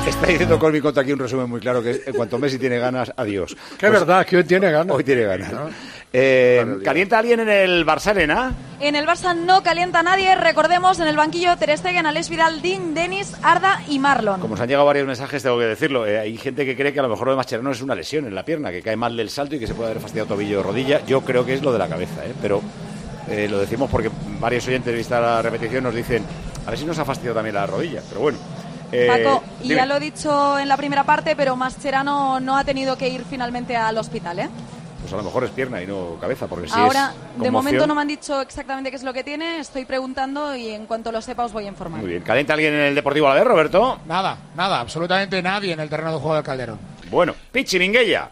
Está diciendo Colby Cota aquí un resumen muy claro, que en cuanto Messi tiene ganas, adiós. Que es verdad, que hoy tiene ganas. Hoy tiene ganas. ¿Calienta alguien en el Barça, Elena? En el Barça no calienta nadie. Recordemos, en el banquillo Ter Stegen, Alex Vidal, Dean, Dennis, Arda y Marlon. Como nos han llegado varios mensajes, tengo que decirlo. Hay gente que cree que a lo mejor lo de Mascherano es una lesión en la pierna, que cae mal del salto y que se puede haber fastidiado tobillo o rodilla. Yo creo que es lo de la cabeza, pero lo decimos porque varios oyentes vista la repetición nos dicen a ver si nos ha fastidiado también la rodilla, pero bueno. Paco, y dime. ya lo he dicho en la primera parte, pero Mascherano no ha tenido que ir finalmente al hospital, ¿eh? Pues a lo mejor es pierna y no cabeza, porque si ahora, es de momento no me han dicho exactamente qué es lo que tiene, estoy preguntando y en cuanto lo sepa os voy a informar. Muy bien. ¿Calienta alguien en el Deportivo Alavés, Roberto? Nada, absolutamente nadie en el terreno de juego del Calderón. Bueno, Pichi, Minguella.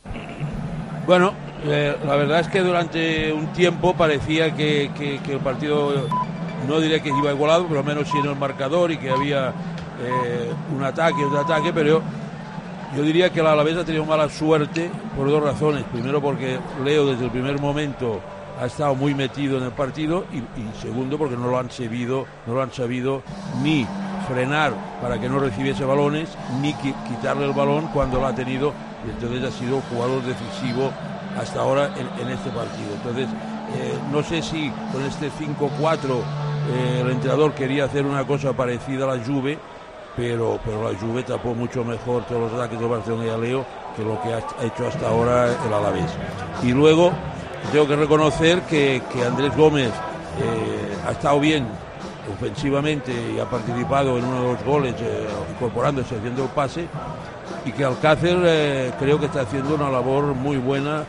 Bueno, la verdad es que durante un tiempo parecía que el partido, no diré que iba igualado, pero al menos sí en el marcador y que había un ataque, otro ataque, pero yo diría que el Alavés ha tenido mala suerte por dos razones. Primero porque Leo desde el primer momento ha estado muy metido en el partido y segundo porque no lo han sabido ni frenar para que no recibiese balones ni quitarle el balón cuando lo ha tenido, y entonces ha sido jugador decisivo hasta ahora en este partido. Entonces no sé si con este 5-4 el entrenador quería hacer una cosa parecida a la Juve, pero la Juve tapó mucho mejor todos los ataques de Barcelona y Leo que lo que ha hecho hasta ahora el Alavés. Y luego tengo que reconocer que Andrés Gómez ha estado bien ofensivamente y ha participado en uno de los goles, incorporándose, haciendo el pase, y que Alcácer creo que está haciendo una labor muy buena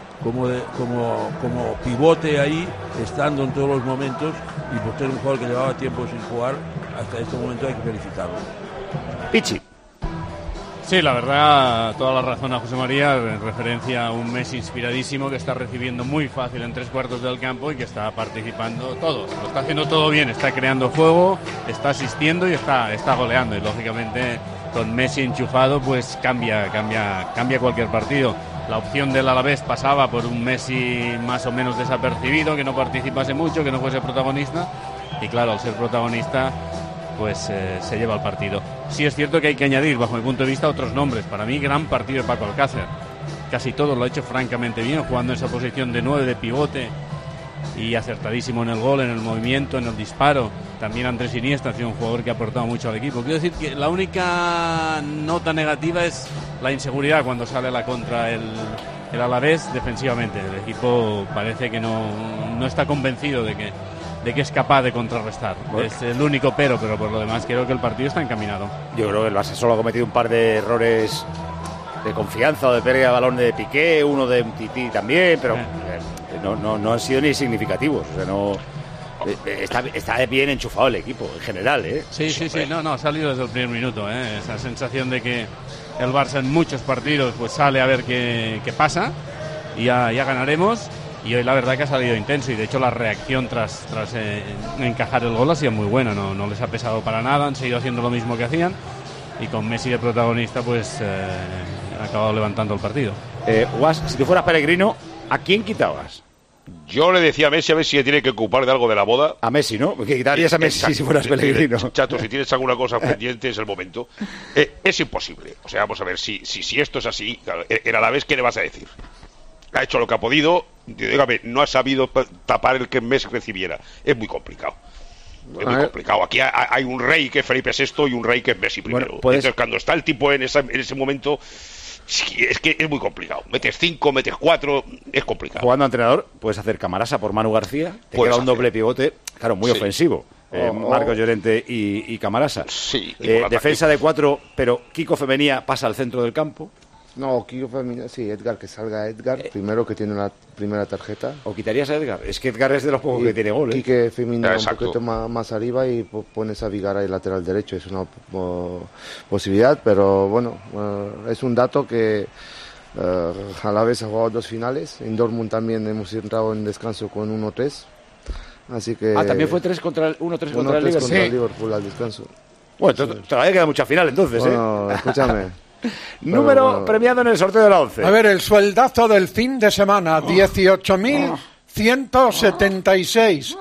como pivote ahí, estando en todos los momentos, y por ser un jugador que llevaba tiempo sin jugar, hasta este momento hay que felicitarlo. Pichi. Sí, la verdad, toda la razón a José María, en referencia a un Messi inspiradísimo que está recibiendo muy fácil en 3/4 del campo y que está participando todo, lo está haciendo todo bien, está creando juego, está asistiendo y está goleando, y lógicamente con Messi enchufado pues cambia cualquier partido. La opción del Alavés pasaba por un Messi más o menos desapercibido, que no participase mucho, que no fuese protagonista, y claro, al ser protagonista pues se lleva el partido. Sí es cierto que hay que añadir, bajo mi punto de vista, otros nombres. Para mí, gran partido de Paco Alcácer. Casi todo lo ha hecho francamente bien, jugando en esa posición de 9, de pivote, y acertadísimo en el gol, en el movimiento, en el disparo. También Andrés Iniesta ha sido un jugador que ha aportado mucho al equipo. Quiero decir que la única nota negativa es la inseguridad cuando sale a la contra el Alavés defensivamente. El equipo parece que no está convencido de que es capaz de contrarrestar. Bueno, es el único pero por lo demás creo que el partido está encaminado. Yo creo que el Barça solo ha cometido un par de errores de confianza o de pérdida de balón de Piqué, uno de Titi también, pero no han sido ni significativos. O sea, no está bien enchufado el equipo en general, ¿eh? Sí, ha salido desde el primer minuto, ¿eh? Esa sensación de que el Barça en muchos partidos pues sale a ver qué pasa y ya ganaremos. Y hoy la verdad que ha salido intenso, y de hecho la reacción tras encajar el gol ha sido muy buena, no les ha pesado para nada, han seguido haciendo lo mismo que hacían, y con Messi de protagonista pues ha acabado levantando el partido. Guas, si tú fueras Pellegrino, ¿a quién quitabas? Yo le decía a Messi a ver si se tiene que ocupar de algo de la boda. A Messi, ¿no? Porque quitarías a Messi si fueras Pellegrino. Chato, si tienes alguna cosa pendiente es el momento. Es imposible. O sea, vamos a ver, si esto es así, en Alavés, ¿qué le vas a decir? Ha hecho lo que ha podido, dígame, no ha sabido tapar el que Messi recibiera. Es muy complicado. Es muy complicado. Aquí hay un rey que es Felipe VI y un rey que es Messi primero. Bueno, entonces, cuando está el tipo en ese momento, es que es muy complicado. Metes 5, metes 4, es complicado. Jugando a entrenador, puedes hacer Camarasa por Manu García, te queda un doble pivote, claro, muy ofensivo. Marcos Llorente y Camarasa. Sí. Defensa de 4, pero Kiko Femenía pasa al centro del campo. No, Kiko Femenía, sí, Edgar, que salga Edgar, primero que tiene una primera tarjeta. ¿O quitarías a Edgar? Es que Edgar es de los pocos que tiene goles. Kiko Femenía un poquito más arriba y pones a Vigara el lateral derecho, es una posibilidad, pero bueno, es un dato que a la vez ha jugado 2 finales, en Dortmund también hemos entrado en descanso con 1-3, así que... también fue 1-3 contra el Liverpool. Contra el Liverpool al descanso. Bueno, todavía queda mucha final entonces, bueno, escúchame. Número premiado en el sorteo de la 11. A ver, el sueldazo del fin de semana, 18.000 176.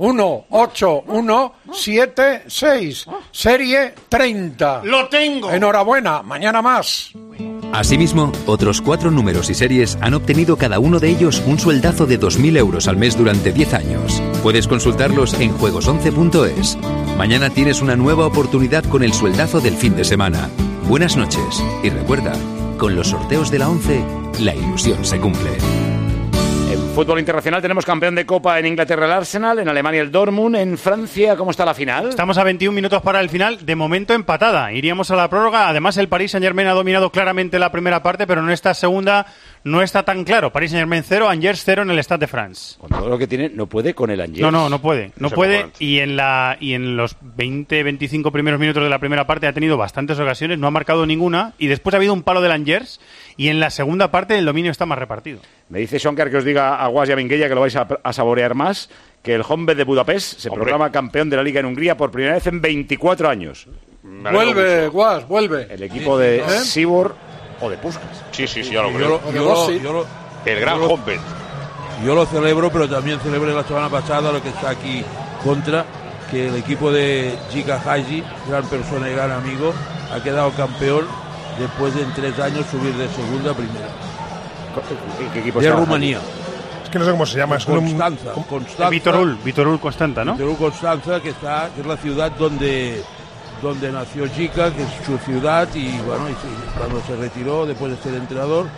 18176. Serie 30. ¡Lo tengo! Enhorabuena, mañana más. Asimismo, otros 4 números y series han obtenido cada uno de ellos un sueldazo de 2.000 euros al mes durante 10 años. Puedes consultarlos en juegos11.es. Mañana tienes una nueva oportunidad con el sueldazo del fin de semana. Buenas noches y recuerda, con los sorteos de la 11, la ilusión se cumple. En fútbol internacional tenemos campeón de Copa en Inglaterra el Arsenal, en Alemania el Dortmund, en Francia, ¿cómo está la final? Estamos a 21 minutos para el final, de momento empatada. Iríamos a la prórroga, además el Paris Saint-Germain ha dominado claramente la primera parte, pero en esta segunda no está tan claro. Paris Saint-Germain 0, Angers 0 en el Stade de France. Con todo lo que tiene, no puede con el Angers. No puede. No puede, y en los 20-25 primeros minutos de la primera parte ha tenido bastantes ocasiones, no ha marcado ninguna, y después ha habido un palo del Angers, y en la segunda parte el dominio está más repartido. Me dice Schonkar que os diga a Guas y a Minguella que lo vais a saborear más, que el Honvéd de Budapest se proclama campeón de la Liga en Hungría por primera vez en 24 años. Vuelve, Guas, vuelve. El equipo de Sibor o de Puskás. Sí, ya lo creo. El gran Honvéd. Yo lo celebro, pero también celebré la semana pasada lo que está aquí contra, que el equipo de Giga Hagi, gran persona y gran amigo, ha quedado campeón después de en 3 años subir de segunda a primera. ¿Qué equipo de está? Rumanía. Es que no sé cómo se llama. Constanza. Vitorul Constanta, ¿no? Vitorul Constanza, que es la ciudad donde nació Giga, que es su ciudad, y bueno, cuando se retiró, después de ser entrenador,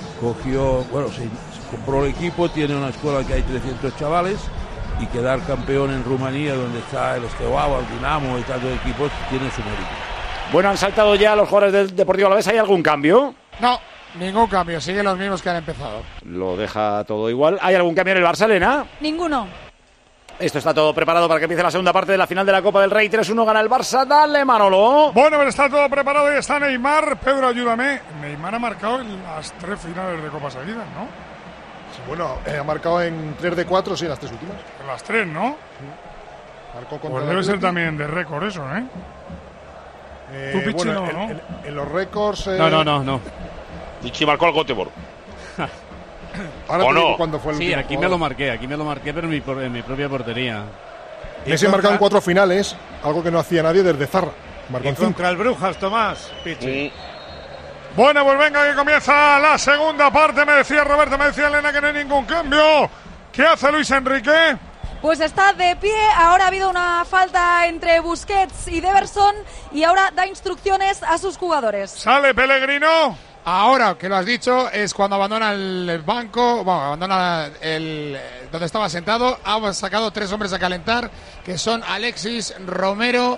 se compró el equipo, tiene una escuela que hay 300 chavales, y quedar campeón en Rumanía, donde está el Steaua, el Dinamo y tantos equipos, tiene su mérito. Bueno, han saltado ya los jugadores del Deportivo Alavés. ¿Hay algún cambio? No, ningún cambio. Siguen los mismos que han empezado. Lo deja todo igual. ¿Hay algún cambio en el Barça, Elena? Ninguno. Esto está todo preparado para que empiece la segunda parte de la final de la Copa del Rey. 3-1 gana el Barça. Dale, Manolo. Bueno, pero está todo preparado y está Neymar. Pedro, ayúdame. Neymar ha marcado en las 3 finales de Copa seguidas, ¿no? Sí, bueno, ha marcado en 3 de 4, sí, en las 3 últimas. En las 3, ¿no? Sí. Marcó contra pues debe ser también de récord eso, ¿eh? Tú, Pichi, bueno, ¿no? En los récords... No. Pichi marcó al Göteborg. Ahora ¿O no? ¿Cuándo fue el Sí, último aquí jugador? me lo marqué, pero en mi propia portería. Messi ha marcado en 4 finales, algo que no hacía nadie desde Zarra. Marcó en 5. Contra el Brujas, Tomás, Pichi. Bueno, pues venga, que comienza la segunda parte. Me decía Roberto, me decía Elena que no hay ningún cambio. ¿Qué hace Luis Enrique? Pues está de pie, ahora ha habido una falta entre Busquets y Deverson y ahora da instrucciones a sus jugadores. ¿Sale Pellegrino? Ahora que lo has dicho es cuando abandona el banco, abandona donde estaba sentado. Ha sacado 3 hombres a calentar, que son Alexis, Romero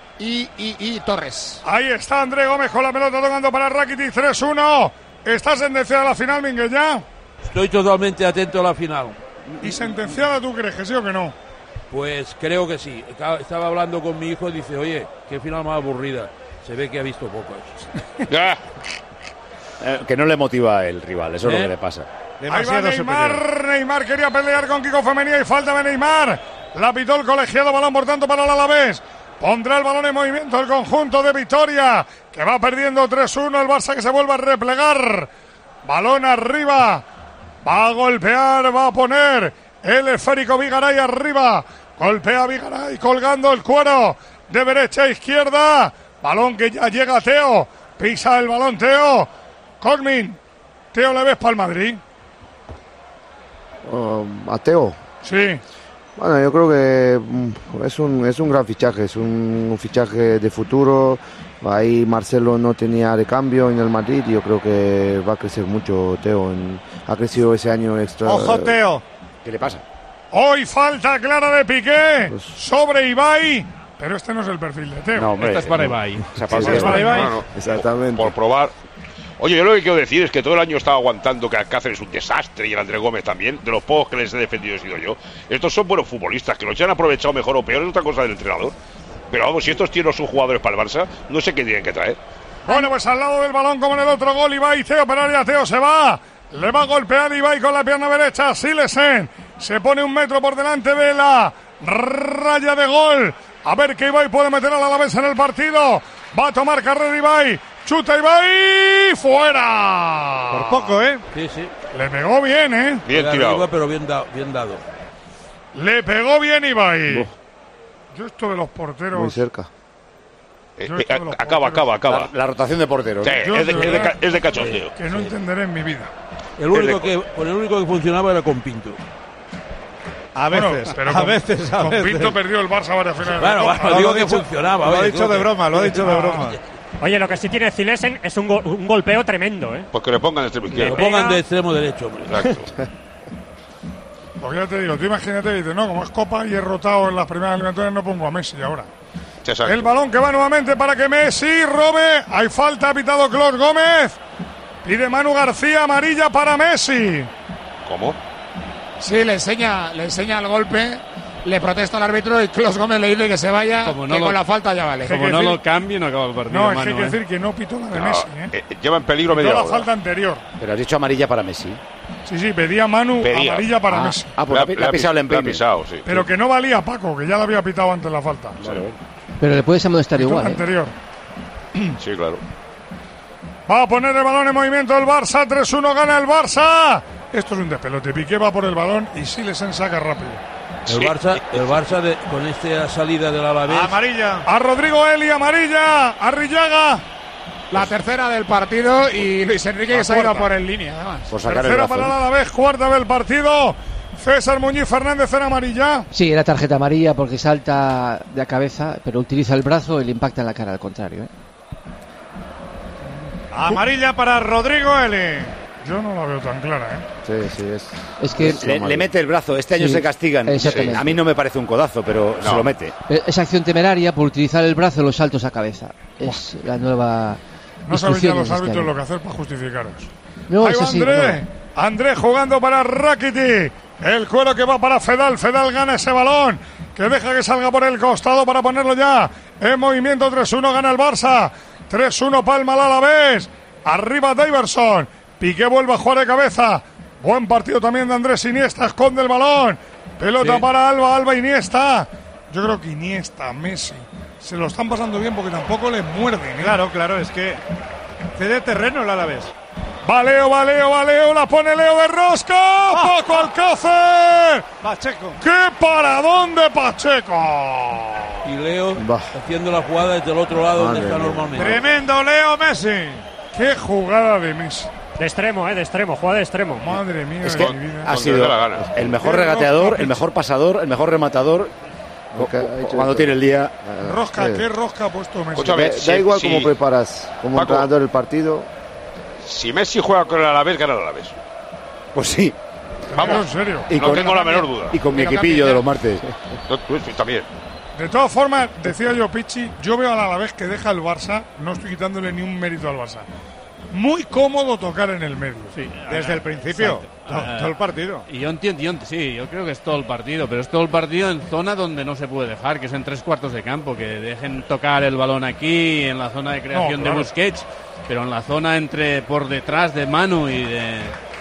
y Torres. Ahí está André Gómez con la pelota tocando para Rakitic. 3-1. ¿Está sentenciada la final, Minguella? Estoy totalmente atento a la final. ¿Y sentenciada tú crees que sí o que no? Pues creo que sí. Estaba hablando con mi hijo y dice, oye, qué final más aburrida. Se ve que ha visto pocos. Que no le motiva el rival, eso es lo que le pasa. Ahí va Neymar quería pelear con Kiko Femenía y falta de Neymar. La pitó el colegiado, balón por tanto para el Alavés. Pondrá el balón en movimiento el conjunto de Vitoria, que va perdiendo 3-1, el Barça que se vuelve a replegar. Balón arriba, va a golpear, va a poner el esférico Vigaray arriba. Golpea Vigaray colgando el cuero de derecha a izquierda. Balón que ya llega a Teo, pisa el balón Teo. Cogmin, Teo, ¿le ves para el Madrid? ¿A Teo? Sí. Bueno, yo creo que es un gran fichaje, es un fichaje de futuro. Ahí Marcelo no tenía de cambio en el Madrid y yo creo que va a crecer mucho Teo. Ha crecido ese año extra. ¡Ojo, Teo! ¿Qué le pasa? Hoy falta clara de Piqué sobre Ibai, pero este no es el perfil de Teo. No, hombre, Esta es para Ibai. Es para Ibai. Exactamente. Por probar. Oye, yo lo que quiero decir es que todo el año estaba aguantando que Alcácer es un desastre y el André Gómez también. De los pocos que les he defendido he sido yo. Estos son buenos futbolistas, que los hayan aprovechado mejor o peor es otra cosa del entrenador. Pero vamos, si estos tienen sus jugadores para el Barça, no sé qué tienen que traer. Bueno, pues al lado del balón, como en el otro gol, Ibai, Teo Pereira, Teo se va. Le va a golpear Ibai con la pierna derecha. Silesen se pone 1 metro por delante de la raya de gol. A ver que Ibai puede meter a la Alavés en el partido. Va a tomar carrera Ibai. Chuta Ibai. fuera. Por poco, ¿eh? Sí, sí. Le pegó bien, ¿eh? Bien tirado. Arriba, pero bien dado. Le pegó bien Ibai. Yo esto de los porteros... Muy cerca. Acaba. La rotación de porteros. Sí, Yo, es de cachondeo. Que no entenderé en mi vida. El único que funcionaba era con Pinto. A veces, pero a veces. Con Pinto perdió el Barça varias finales. Bueno, digo que funcionaba. Lo ha dicho de broma, Oye, lo que sí tiene Zilesen es un golpeo tremendo, ¿eh? Pues que le pongan de extremo izquierdo. Lo pongan de extremo derecho, hombre. Exacto. Porque ya te digo, tú imagínate, dices, no, como es Copa y he rotado en las primeras eliminatorias, no pongo a Messi ahora. Exacto. El balón que va nuevamente para que Messi robe. Hay falta, ha pitado Clos Gómez. Pide Manu García, amarilla para Messi. ¿Cómo? Sí, le enseña el golpe, le protesta al árbitro y Clos Gómez le dice que se vaya, con la falta ya vale. Como no lo cambie, no acaba el partido. No, es que hay que decir que no pitó la de Messi. Lleva en peligro pitó media la hora. falta anterior. Pero has dicho amarilla para Messi. Sí, pedía Manu amarilla para Messi. Pues le ha pisado el empeine. Sí. Pero que no valía Paco, que ya la había pitado antes la falta. Claro. Pero le puedes amonestar igual. Anterior. Sí, claro. Va a poner el balón en movimiento el Barça. 3-1 gana el Barça. Esto es un despelote. Piqué va por el balón y Silesen saca rápido. El Barça con esta salida del Alavés. Amarilla. A Rodrigo Eli, amarilla. A Rillaga. La tercera del partido y Luis Enrique que se ha ido por en línea, además. Tercera para el Alavés, cuarta del partido. César Muñiz Fernández en amarilla. Sí, era tarjeta amarilla porque salta de la cabeza, pero utiliza el brazo y le impacta en la cara al contrario, ¿eh? Amarilla para Rodrigo Eli. Yo no la veo tan clara, ¿eh? Sí, es que le mete el brazo. Este año se castigan. A mí no me parece un codazo, pero se lo mete. Es acción temeraria por utilizar el brazo en los saltos a cabeza. Es la nueva. No saben ya los árbitros lo que hacer para justificaros. No, ahí va André. André jugando para Rakiti. El cuero que va para Fedal. Fedal gana ese balón. Que deja que salga por el costado para ponerlo ya en movimiento. 3-1 gana el Barça. 3-1 palma al Alavés. Arriba Daverson. Piqué vuelve a jugar de cabeza. Buen partido también de Andrés Iniesta. Esconde el balón. Pelota para Alba Iniesta. Yo creo que Iniesta, Messi se lo están pasando bien porque tampoco les muerden, ¿eh? Claro, es que cede terreno el Alavés. Va Leo, la pone Leo de rosca. Paco Alcácer. Pacheco. ¡Qué paradón de Pacheco! Y Leo haciendo la jugada desde el otro lado donde está normalmente. Tremendo Leo Messi. ¡Qué jugada de Messi! De extremo, jugada de extremo. Madre mía, es que ha sido el mejor regateador, el mejor pasador, el mejor rematador. Cuando tiene el día. ¿Qué rosca ha puesto Messi? Escúchame, da igual cómo preparas como entrenador el partido. Si Messi juega con el Alavés, gana el Alavés. Pues sí. Vamos, en serio. No tengo la menor duda. Y con mi equipillo de los martes. También. De todas formas, decía yo, Pichi, yo veo al Alavés que deja el Barça, no estoy quitándole ni un mérito al Barça. Muy cómodo tocar en el medio. Sí, desde el principio. Todo el partido. Y yo entiendo, yo creo que es todo el partido, pero es todo el partido en zona donde no se puede dejar, que es en 3/4 de campo, que dejen tocar el balón aquí, en la zona de creación de Busquets, pero en la zona por detrás de Manu y de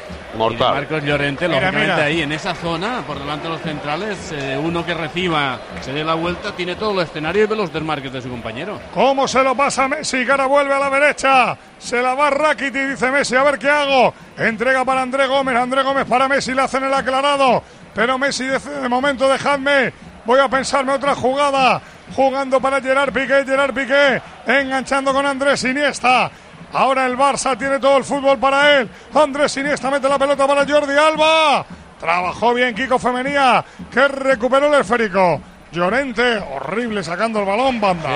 Marcos Llorente, lógicamente ahí, en esa zona, por delante de los centrales, uno que reciba, se dé la vuelta, tiene todo el escenario y ve los desmarques de su compañero. ¿Cómo se lo pasa Messi? Que ahora vuelve a la derecha. Se la va Rakiti, dice Messi, a ver qué hago. Entrega para André Gómez para Messi, le hacen el aclarado. Pero Messi dice, de momento dejadme, voy a pensarme otra jugada. Jugando para Gerard Piqué, enganchando con Andrés Iniesta. Ahora el Barça tiene todo el fútbol para él. Andrés Iniesta mete la pelota para Jordi Alba. Trabajó bien Kiko Femenía, que recuperó el esférico. Llorente, horrible sacando el balón, banda.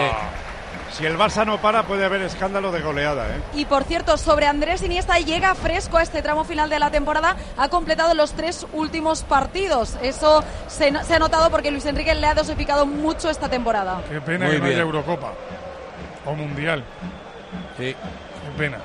Si el Barça no para, puede haber escándalo de goleada, ¿eh? Y por cierto, sobre Andrés Iniesta, llega fresco a este tramo final de la temporada. Ha completado los 3 últimos partidos. Eso se ha notado porque Luis Enrique le ha dosificado mucho esta temporada. Qué pena que no haya Eurocopa o Mundial. Sí. Qué pena.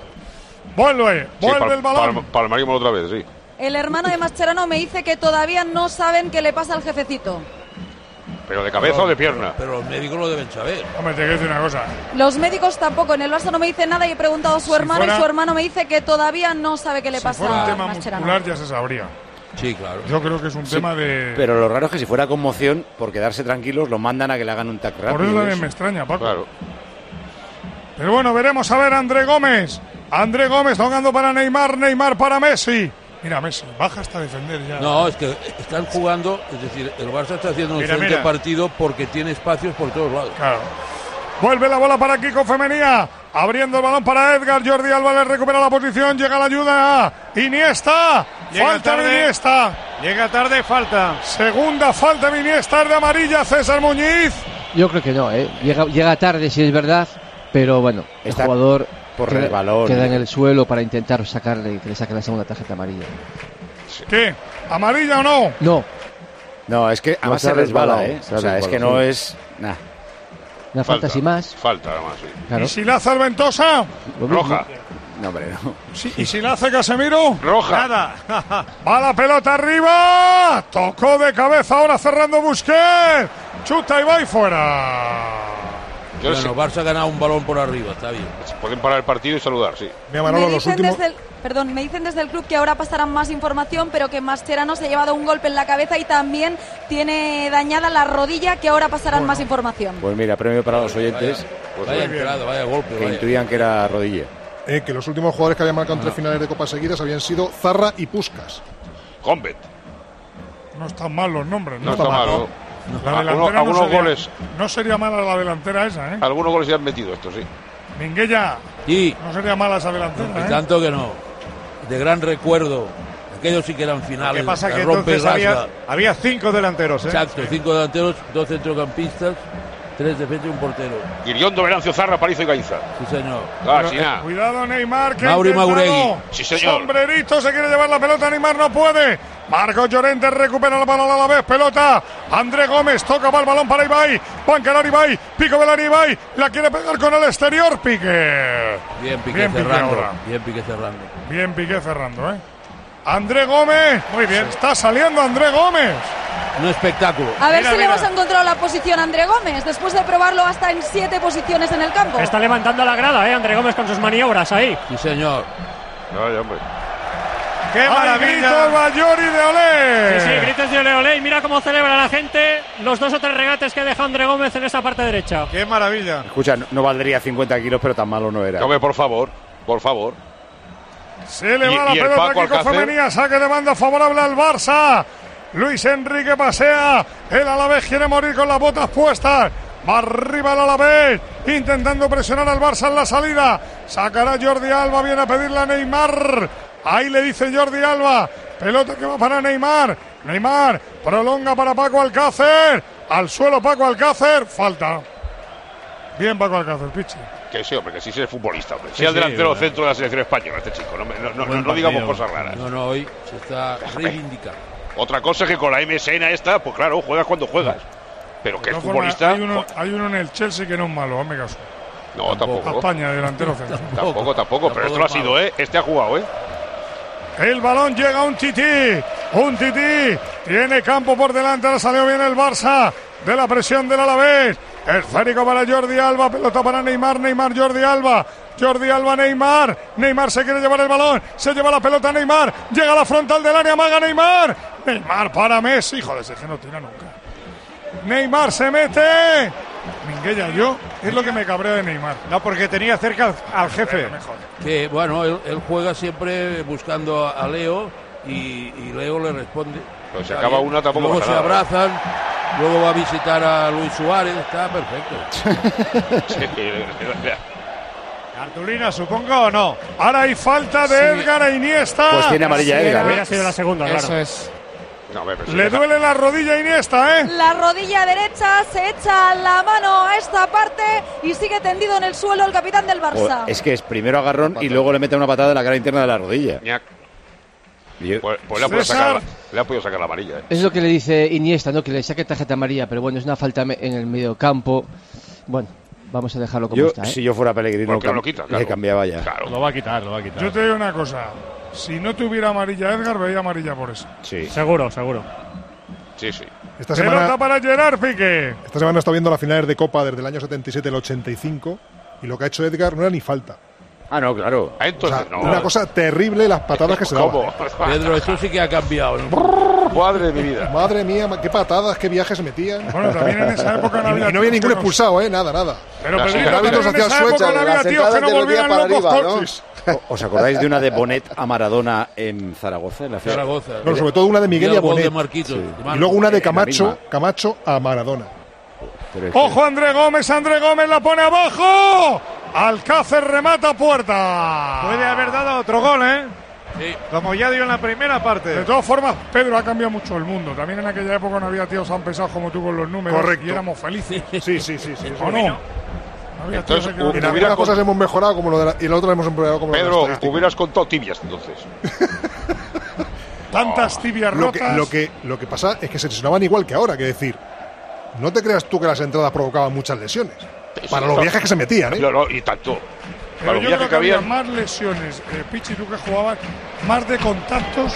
Vuelve el balón. Palmaríamos otra vez, sí. El hermano de Mascherano me dice que todavía no saben qué le pasa al jefecito. ¿Pero de cabeza o de pierna? Pero los médicos lo deben saber. Hombre, te quiero decir una cosa. Los médicos tampoco. En el Barça no me dice nada y he preguntado a su hermano y su hermano me dice que todavía no sabe qué le pasa a Mascherano. Si fuera un tema muscular ya se sabría. Sí, claro. Yo creo que es un tema de... Pero lo raro es que si fuera conmoción, por quedarse tranquilos, lo mandan a que le hagan un tac rápido. Por eso también me extraña, Paco. Claro. Pero bueno, veremos a ver André Gómez. André Gómez tocando para Neymar. Neymar para Messi. Mira, Messi, baja hasta defender ya. No, es que están jugando, es decir, el Barça está haciendo un excelente partido porque tiene espacios por todos lados. Claro. Vuelve la bola para Kiko Femenía. Abriendo el balón para Edgar. Jordi Alba le recupera la posición. Llega la ayuda a Iniesta. Falta de Iniesta. Llega tarde, falta. Segunda falta de Iniesta de amarilla. César Muñiz. Yo creo que no, ¿eh? Llega tarde, si es verdad. Pero bueno, el jugador por el balón. Queda en el suelo para intentar sacarle, que le saque la segunda tarjeta amarilla. ¿Qué? ¿Amarilla o no? No. No, es que además se resbala, ¿eh? O sea, es que no es... Nah. Una falta sin más. Falta, además, sí. Claro. ¿Y si la hace el Ventosa? Roja. No, hombre, no. Sí, ¿y si la hace Casemiro? Roja. Nada. Va la pelota arriba. Tocó de cabeza ahora cerrando Busquets. Chuta y va y fuera. Bueno, Barça ha ganado un balón por arriba, está bien. Pueden parar el partido y saludar, sí. Me dicen desde el club que ahora pasarán más información, pero que Mascherano se ha llevado un golpe en la cabeza y también tiene dañada la rodilla, que ahora pasarán más información. Pues mira, premio para los oyentes. Vaya entrada, vaya golpe. Que intuían que era rodilla. Que los últimos jugadores que habían marcado 3 finales de Copa seguidas habían sido Zarra y Puskás. Convet. No están mal los nombres, ¿no? No está mal, ¿no? La delantera algunos goles. No sería mala la delantera esa, ¿eh? Algunos goles ya han metido esto, sí. Minguella. Sí. No sería mala esa delantera, ¿eh? Tanto que no. De gran recuerdo. Aquellos sí que eran finales. Lo que pasa es que entonces había 5 delanteros, ¿eh? Exacto, 5 delanteros, 2 centrocampistas, 3 defensas y un portero. Iriondo, Venancio, Zarra, Parizo y Gainza. Sí, señor. Cuidado, Neymar, que Mauri Mauregui. Sí, señor. Sombrerito, se quiere llevar la pelota, Neymar no puede. Marcos Llorente recupera la balón a la vez, pelota. André Gómez toca para el balón para Ibai. Va a encarar Ibai, Pico Belani Ibai. La quiere pegar con el exterior, Piqué. Bien Piqué cerrando. Bien Piqué cerrando. Bien Piqué cerrando, ¿eh? André Gómez. Muy bien, está saliendo André Gómez. Un espectáculo. A ver si le hemos encontrado la posición a André Gómez, después de probarlo hasta en 7 posiciones en el campo. Está levantando la grada, André Gómez con sus maniobras ahí. Sí, señor. Ay, hombre. ¡Qué maravilla! Gritos Bayori de Olé. Sí, gritos de Olé, Olé. Y mira cómo celebra la gente los 2 o 3 regates que deja André Gómez en esa parte derecha. ¡Qué maravilla! Escucha, no valdría 50 kilos, pero tan malo no era. Hombre, por favor, por favor. Se le va la pelota a Kiko Femenía, saque de banda favorable al Barça. Luis Enrique pasea, el Alavés quiere morir con las botas puestas. Va arriba el Alavés, intentando presionar al Barça en la salida. Sacará Jordi Alba, viene a pedirle a Neymar. Ahí le dice Jordi Alba, pelota que va para Neymar. Neymar prolonga para Paco Alcácer. Al suelo Paco Alcácer, falta. Bien Paco Alcácer, Pichi. Que sí, hombre, que sí es futbolista, hombre. Sea el delantero centro de la selección española, este chico. No digamos cosas raras. No, hoy se está reivindicando. Otra cosa es que con la MSN esta, pues claro, juegas cuando juegas. Pero que es futbolista. Hay uno en el Chelsea que no es malo, hazme caso. No, tampoco. A España, delantero centro. Tampoco, pero esto lo ha sido, ¿eh? Este ha jugado, ¿eh? El balón llega a un Tití. Tiene campo por delante, ahora salió bien el Barça. De la presión del Alavés. Esférico para Jordi Alba, pelota para Neymar, Jordi Alba, Neymar se quiere llevar el balón, se lleva la pelota Neymar, llega a la frontal del área, maga Neymar para Messi, joder, ese que no tira nunca. Neymar se mete. Minguella, es lo que me cabrea de Neymar. No, porque tenía cerca al jefe. Que bueno, él juega siempre buscando a Leo y Leo le responde. Pero si acaba una tampoco. Luego se abrazan. Luego va a visitar a Luis Suárez, está perfecto. Cartulina, supongo, o no. Ahora hay falta de Edgar a Iniesta. Pues tiene amarilla Edgar. Hubiera sido la segunda, claro. Eso es. No, le duele la rodilla a Iniesta, ¿eh? La rodilla derecha, se echa la mano a esta parte y sigue tendido en el suelo el capitán del Barça. Es que es primero agarrón y luego le mete una patada en la cara interna de la rodilla. Pues le ha podido sacar la amarilla. Es lo que le dice Iniesta, ¿no? Que le saque tarjeta amarilla, pero bueno, es una falta en el medio campo. Bueno, vamos a dejarlo como está, ¿eh? Si yo fuera Pellegrino, le cambiaba ya. Claro. Lo va a quitar. Yo te digo una cosa. Si no tuviera amarilla Edgar, veía amarilla por eso. Sí. Seguro. Sí. Esta semana para Gerard Piqué. Esta semana está viendo las finales de Copa desde el año 77 al 85 y lo que ha hecho Edgar no era ni falta. Ah, no, claro. Entonces, Una cosa terrible las patadas que se daban. Pedro, eso sí que ha cambiado, ¿no? Madre de mi vida. Madre mía, qué patadas, qué viajes se metían. Bueno, también en esa época no había... Y no había ningún expulsado, nada. Pero Pedrito, en esa época no había tíos que no volvieran locos coches. ¿Os acordáis de una de Bonet a Maradona en Zaragoza? En la Zaragoza. No, sobre todo una de Miguel y a Bonet. Marquitos, sí. Y luego una de Camacho a Maradona. ¡Ojo André Gómez! ¡André Gómez la pone abajo! Alcácer remata puerta. Puede haber dado otro gol, ¿eh? Sí. Como ya dio en la primera parte. De todas formas, Pedro, ha cambiado mucho el mundo. También en aquella época no había tíos tan pesados como tú con los números. Correcto. Y éramos felices. Sí. ¿O no? Entonces, en algunas cosas hemos mejorado como y en la otra hemos empeorado como Pedro, hubieras contado tibias entonces. Tantas tibias rotas. Lo que pasa es que se lesionaban igual que ahora, que decir, no te creas tú que las entradas provocaban muchas lesiones. Para los viajes que se metían, ¿eh? No, y tanto. Pero yo creo que había más lesiones, Pichi, tú que jugabas, más de contactos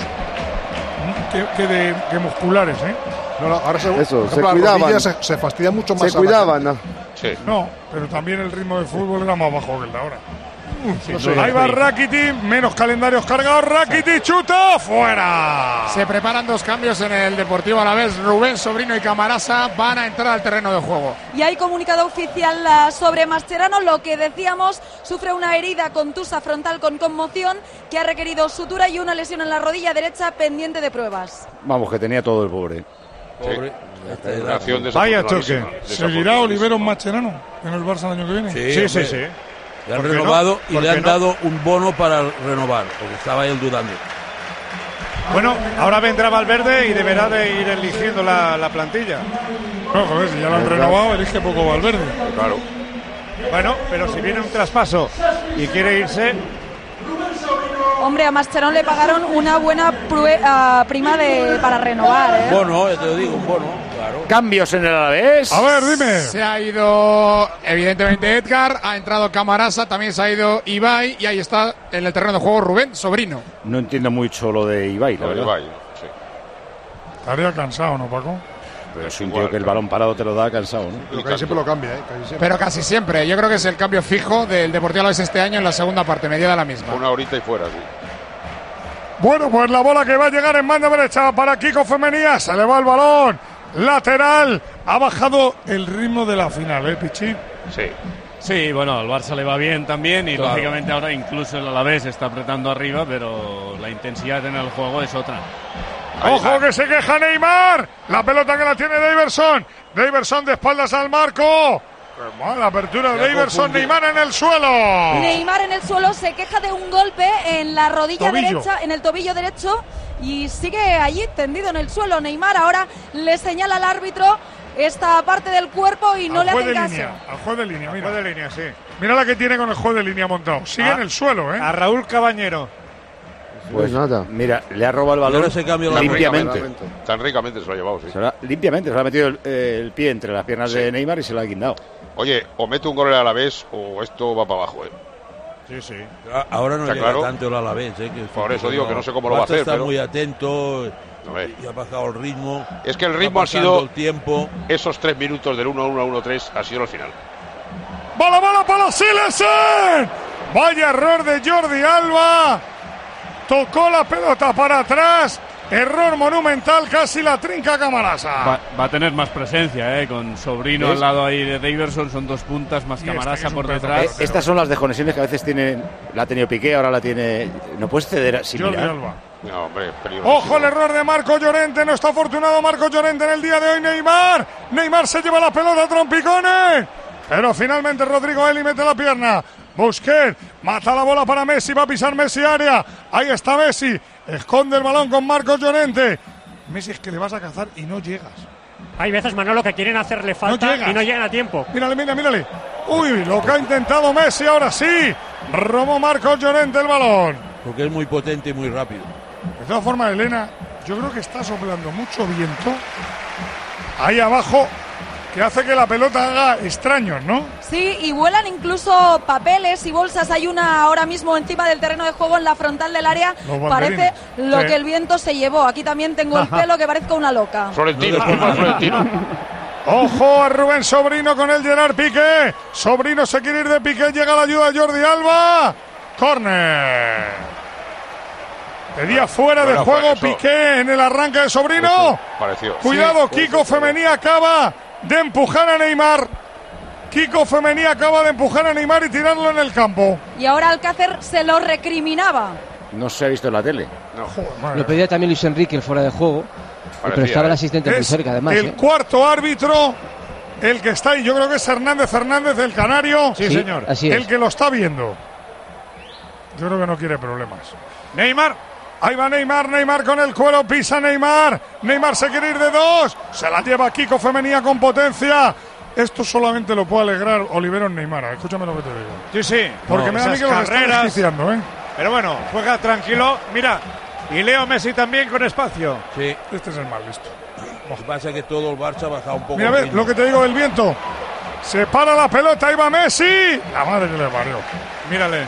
que musculares, ¿eh? No, ahora se cuidaban. Se fastidia mucho más. Se cuidaban, ¿no? Sí. No, pero también el ritmo del fútbol era más bajo que el de ahora. Ahí va Rakitic, menos calendarios cargados. Rakitic chuta, fuera. Se preparan dos cambios en el Deportivo Alavés. Rubén Sobrino y Camarasa van a entrar al terreno de juego. Y hay comunicado oficial sobre Mascherano. Lo que decíamos, sufre una herida contusa frontal con conmoción que ha requerido sutura y una lesión en la rodilla derecha pendiente de pruebas. Vamos, que tenía todo el pobre. Pobre. Vaya choque. ¿Seguirá Oliveros Mascherano en el Barça el año que viene? Sí. Le han renovado y le han dado un bono para renovar, porque estaba él dudando. Bueno, ahora vendrá Valverde y deberá de ir eligiendo la plantilla. No, joder, si ya lo han renovado, elige poco Valverde. Claro. Bueno, pero si viene un traspaso y quiere irse... Hombre, a Mascherano le pagaron una buena prima para renovar, ¿eh? Bono, te lo digo, un bono, claro. Cambios en el Alavés. A ver, dime. Se ha ido, evidentemente, Edgar, ha entrado Camarasa, también se ha ido Ibai y ahí está en el terreno de juego Rubén Sobrino. No entiendo mucho lo de Ibai, la verdad. Ibai, sí. Estaría cansado, ¿no, Paco? Pero es un tío que el balón parado te lo da cansado, ¿no? Pero casi siempre lo cambia, ¿eh? Casi siempre. Pero casi siempre. Yo creo que es el cambio fijo del Deportivo Alavés este año en la segunda parte, media de la misma. Una horita y fuera, sí. Bueno, pues la bola que va a llegar en banda derecha para Kiko Femenía. Se le va el balón. Lateral. Ha bajado el ritmo de la final, Pichín. Sí. Sí, bueno, al Barça le va bien también y claro, lógicamente ahora incluso el Alavés está apretando arriba, pero la intensidad en el juego es otra. ¡Ojo que se queja Neymar! La pelota que la tiene Daverson. Daverson de espaldas al marco. ¡Qué mala apertura de Daverson! Neymar en el suelo. Neymar en el suelo se queja de un golpe en la rodilla derecha, en el tobillo derecho, y sigue allí tendido en el suelo. Neymar ahora le señala al árbitro esta parte del cuerpo y no le hacen caso. Al juez de línea, mira. Juez de línea, sí. Mira la que tiene con el juez de línea montado. Sigue en el suelo, ¿eh? A Raúl Cabañero. Pues nada. Mira, le ha robado el balón limpiamente. Tan ricamente se lo ha llevado, sí. Limpiamente, se le ha metido el pie entre las piernas de Neymar y se lo ha guindado. Oye, o mete un gol a la vez o esto va para abajo, Sí. Ahora no llega claro? tanto el Alavés, que por eso digo que no sé cómo lo va a hacer. Está pero... muy atento y ha bajado el ritmo. Es que el ritmo ha sido el tiempo. Esos 3 minutos del 1-1 a 1-3 ha sido el final. ¡Bola para Silesen! Vaya error de Jordi Alba. Tocó la pelota para atrás. Error monumental, casi la trinca Camarasa. Va a tener más presencia, con Sobrino al lado ahí de Daverson, son dos puntas, más Camarasa por detrás. Estas son las desconexiones que a veces la ha tenido Piqué, ahora la tiene... No puedes ceder sin Jordi mirar. Alba. No, hombre, peligroso. Ojo el error de Marco Llorente, no está afortunado Marco Llorente en el día de hoy. Neymar se lleva la pelota a trompicones, pero finalmente Rodrigo Eli mete la pierna. Busquets mata la bola para Messi, va a pisar Messi área. Ahí está Messi, esconde el balón con Marcos Llorente. Messi, es que le vas a cazar y no llegas. Hay veces, Manolo, que quieren hacerle falta y no llegan a tiempo. Mírale. Uy, lo que ha intentado Messi ahora sí. Robó Marcos Llorente el balón. Porque es muy potente y muy rápido. De todas formas, Elena, yo creo que está soplando mucho viento ahí abajo, que hace que la pelota haga extraños, ¿no? Sí, y vuelan incluso papeles y bolsas. Hay una ahora mismo encima del terreno de juego en la frontal del área. Parece lo que el viento se llevó. Aquí también tengo el pelo que parezco una loca. Florentino. Ojo a Rubén Sobrino con el Gerard Piqué. Sobrino se quiere ir de Piqué, llega la ayuda de Jordi Alba. Córner. Pedía fuera de juego Piqué en el arranque de Sobrino. Pareció. Cuidado, Kiko Femenía acaba de empujar a Neymar. Kiko Femení acaba de empujar a Neymar y tirarlo en el campo. Y ahora Alcácer se lo recriminaba. No se ha visto en la tele. No. Lo pedía también Luis Enrique, el fuera de juego. Pero estaba el asistente muy cerca, además. El cuarto árbitro, el que está ahí, yo creo que es Hernández del Canario. Sí, señor. Así es. El que lo está viendo. Yo creo que no quiere problemas. Neymar. Ahí va Neymar con el cuero, pisa Neymar se quiere ir de 2, se la lleva Kiko Femení con potencia. Esto solamente lo puede alegrar Oliveros Neymar, escúchame lo que te digo. Sí. Porque me da a mí que lo están justiciando, ¿eh? Pero bueno, juega tranquilo, mira, y Leo Messi también con espacio. Sí. Este es el más listo. Lo que pasa es que todo el Barça ha bajado un poco. Mira, ves lo que te digo del viento. Se para la pelota, ahí va Messi. La madre que le parió. Mírale.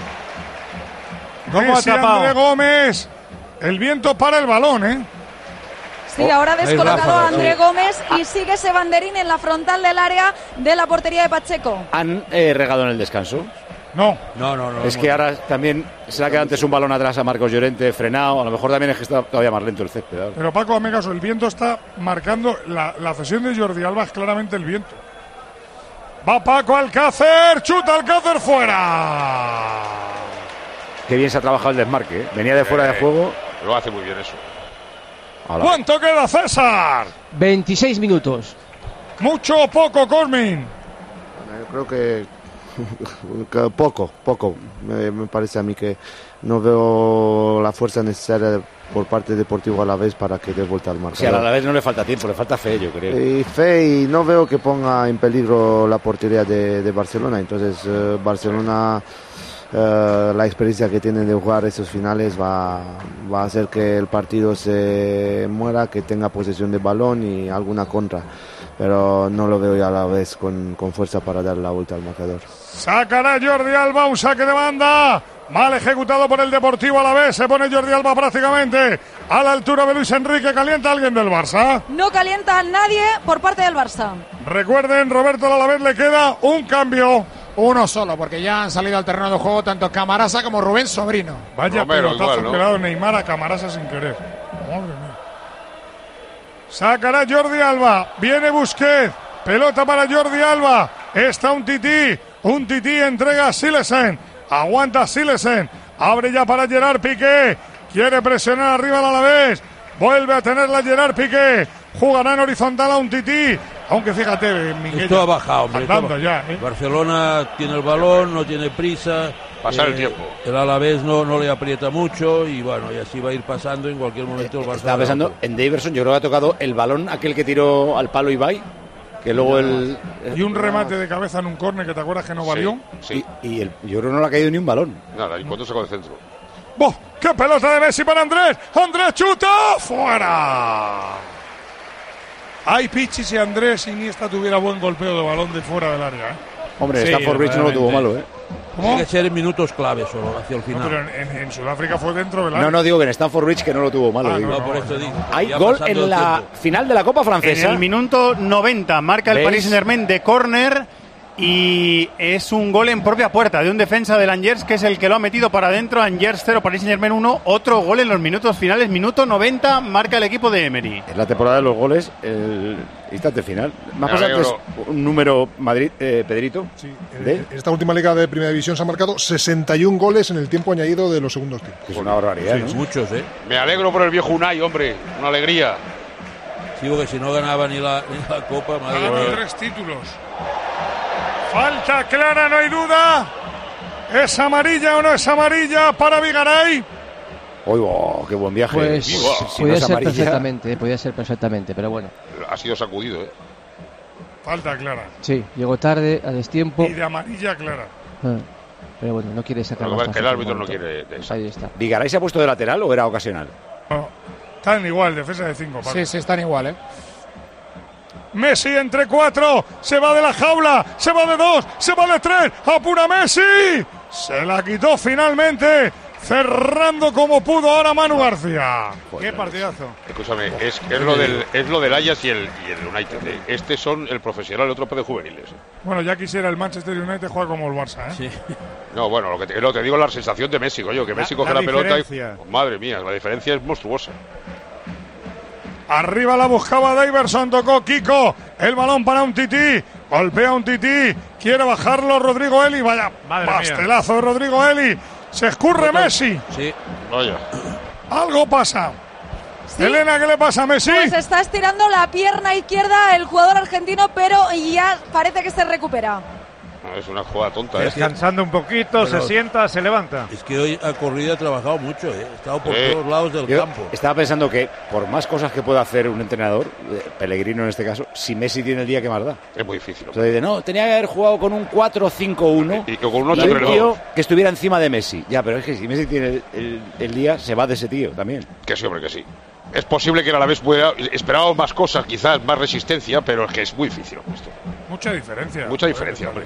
¿Cómo Messi, ha tapado? André Gómez. El viento para el balón, ¿eh? Sí, ahora descolocado a André Gómez y sigue ese banderín en la frontal del área de la portería de Pacheco. ¿Han regado en el descanso? No. Es que ahora también se le ha quedado antes un balón atrás a Marcos Llorente frenado. A lo mejor también es que está todavía más lento el césped. ¿Verdad? Pero Paco, hazme caso, el viento está marcando la cesión de Jordi Alba, es claramente el viento. Va Paco Alcácer, chuta Alcácer fuera. Qué bien se ha trabajado el desmarque, ¿eh? Venía de fuera de juego. Lo hace muy bien eso. ¿Cuánto queda, César? 26 minutos. ¿Mucho o poco, Cosmin? Yo creo que poco. Me parece a mí que no veo la fuerza necesaria por parte de Deportivo Alavés para que dé vuelta al marcador. Si al Alavés no le falta tiempo, le falta fe, yo creo. Y fe, y no veo que ponga en peligro la portería de Barcelona. Entonces, Barcelona, la experiencia que tienen de jugar esos finales va a hacer que el partido se muera, que tenga posesión de balón y alguna contra. Pero no lo veo ya a la vez con fuerza para dar la vuelta al marcador. Sacará Jordi Alba, un saque de banda. Mal ejecutado por el Deportivo Alavés. Se pone Jordi Alba prácticamente a la altura de Luis Enrique. ¿Calienta alguien del Barça? No calienta a nadie por parte del Barça. Recuerden, Roberto, al Alavés le queda un cambio. Uno solo, porque ya han salido al terreno de juego tanto Camarasa como Rubén Sobrino. Vaya pelotazo que le ha dado Neymar a Camarasa sin querer. Madre mía. Sacará Jordi Alba. Viene Busquets. Pelota para Jordi Alba. Está un tití. Un tití entrega a Silesen. Aguanta Silesen. Abre ya para Gerard Piqué. Quiere presionar arriba al Alavés. Vuelve a tenerla Gerard Piqué. Jugará en horizontal a un tití. Aunque fíjate, Miguel. Esto ha bajado, hombre. Ya, ¿eh? Barcelona tiene el balón, no tiene prisa. Pasar el tiempo. El Alavés no le aprieta mucho y bueno, y así va a ir pasando en cualquier momento el Barça. Estaba pensando en Daverson, yo creo que ha tocado el balón aquel que tiró al palo Ibai, que luego y un remate de cabeza en un córner que te acuerdas que no valió. Sí. Y yo creo que no le ha caído ni un balón. Nada, y cuando sacó de centro. ¡Oh! ¡Qué pelota de Messi para Andrés! ¡Andrés chuta! ¡Fuera! Ay, Pichi, si Andrés Iniesta tuviera buen golpeo de balón de fuera del área, ¿eh? Hombre, Stafford Bridge no lo tuvo malo, ¿eh? Tiene que ser en minutos clave solo, hacia el final. No, pero en Sudáfrica fue dentro del área. No, digo que en Stafford Bridge que no lo tuvo malo. No, por eso digo. Hay gol en la final de la Copa Francesa. En el minuto 90 marca el Paris Saint-Germain de córner y es un gol en propia puerta de un defensa del Angers que es el que lo ha metido para adentro. Angers 0, Paris Saint-Germain 1. Otro gol en los minutos finales. Minuto 90 marca el equipo de Emery. Es la temporada de los goles, el instante final. Más pasado antes un número Madrid, Pedrito. Sí, en esta última liga de Primera División se han marcado 61 goles en el tiempo añadido de los segundos tiempos. Es una barbaridad, sí, ¿no? Muchos, ¿eh? Me alegro por el viejo Unai, hombre. Una alegría. Digo que si no ganaba ni la Copa, madre mía. 3 títulos. Falta clara, no hay duda. ¿Es amarilla o no es amarilla para Vigaray? ¡Uy, qué buen viaje! Pues Si podía no es ser amarilla. perfectamente, pero bueno. Ha sido sacudido, ¿eh? Falta clara. Sí, llegó tarde, a destiempo. Y de amarilla clara. Pero bueno, no quiere sacar Lo más que el árbitro no quiere. Ahí está. ¿Vigaray se ha puesto de lateral o era ocasional? No, están igual, defensa de 5. Sí, están igual, ¿eh? Messi entre 4, se va de la jaula, se va de 2, se va de 3, apura Messi, se la quitó finalmente, cerrando como pudo ahora Manu García. Qué partidazo. Escúchame, es lo del Ajax y el United. Este son el profesional, el otro de juveniles. Bueno, ya quisiera el Manchester United jugar como el Barça, ¿eh? Sí. No, bueno, lo que te digo es la sensación de Messi, coño, que Messi coge la pelota y... Madre mía, la diferencia es monstruosa. Arriba la buscaba Daverson, tocó Kiko, el balón para un tití, Golpea un Tití. Quiere bajarlo Rodrigo Eli. Vaya pastelazo de Rodrigo Eli. Se escurre Messi. Sí. Vaya. Algo pasa. ¿Sí? Elena, ¿qué le pasa a Messi? Pues está estirando la pierna izquierda el jugador argentino, pero ya parece que se recupera. Es una jugada tonta. Descansando un poquito, se sienta, se levanta. Es que hoy ha corrido, ha trabajado mucho, ¿eh? Ha estado por todos lados del campo. Estaba pensando que por más cosas que pueda hacer un entrenador, Pellegrino en este caso, si Messi tiene el día que más da. Es muy difícil. O sea, dice, no, tenía que haber jugado con un 4-5-1 y con un 8 y un tío que estuviera encima de Messi. Ya, pero es que si Messi tiene el día, se va de ese tío también. Que sí, hombre, que sí. Es posible que a la vez esperábamos más cosas, quizás más resistencia, pero es que es muy difícil esto. Mucha diferencia. Mucha diferencia, hombre.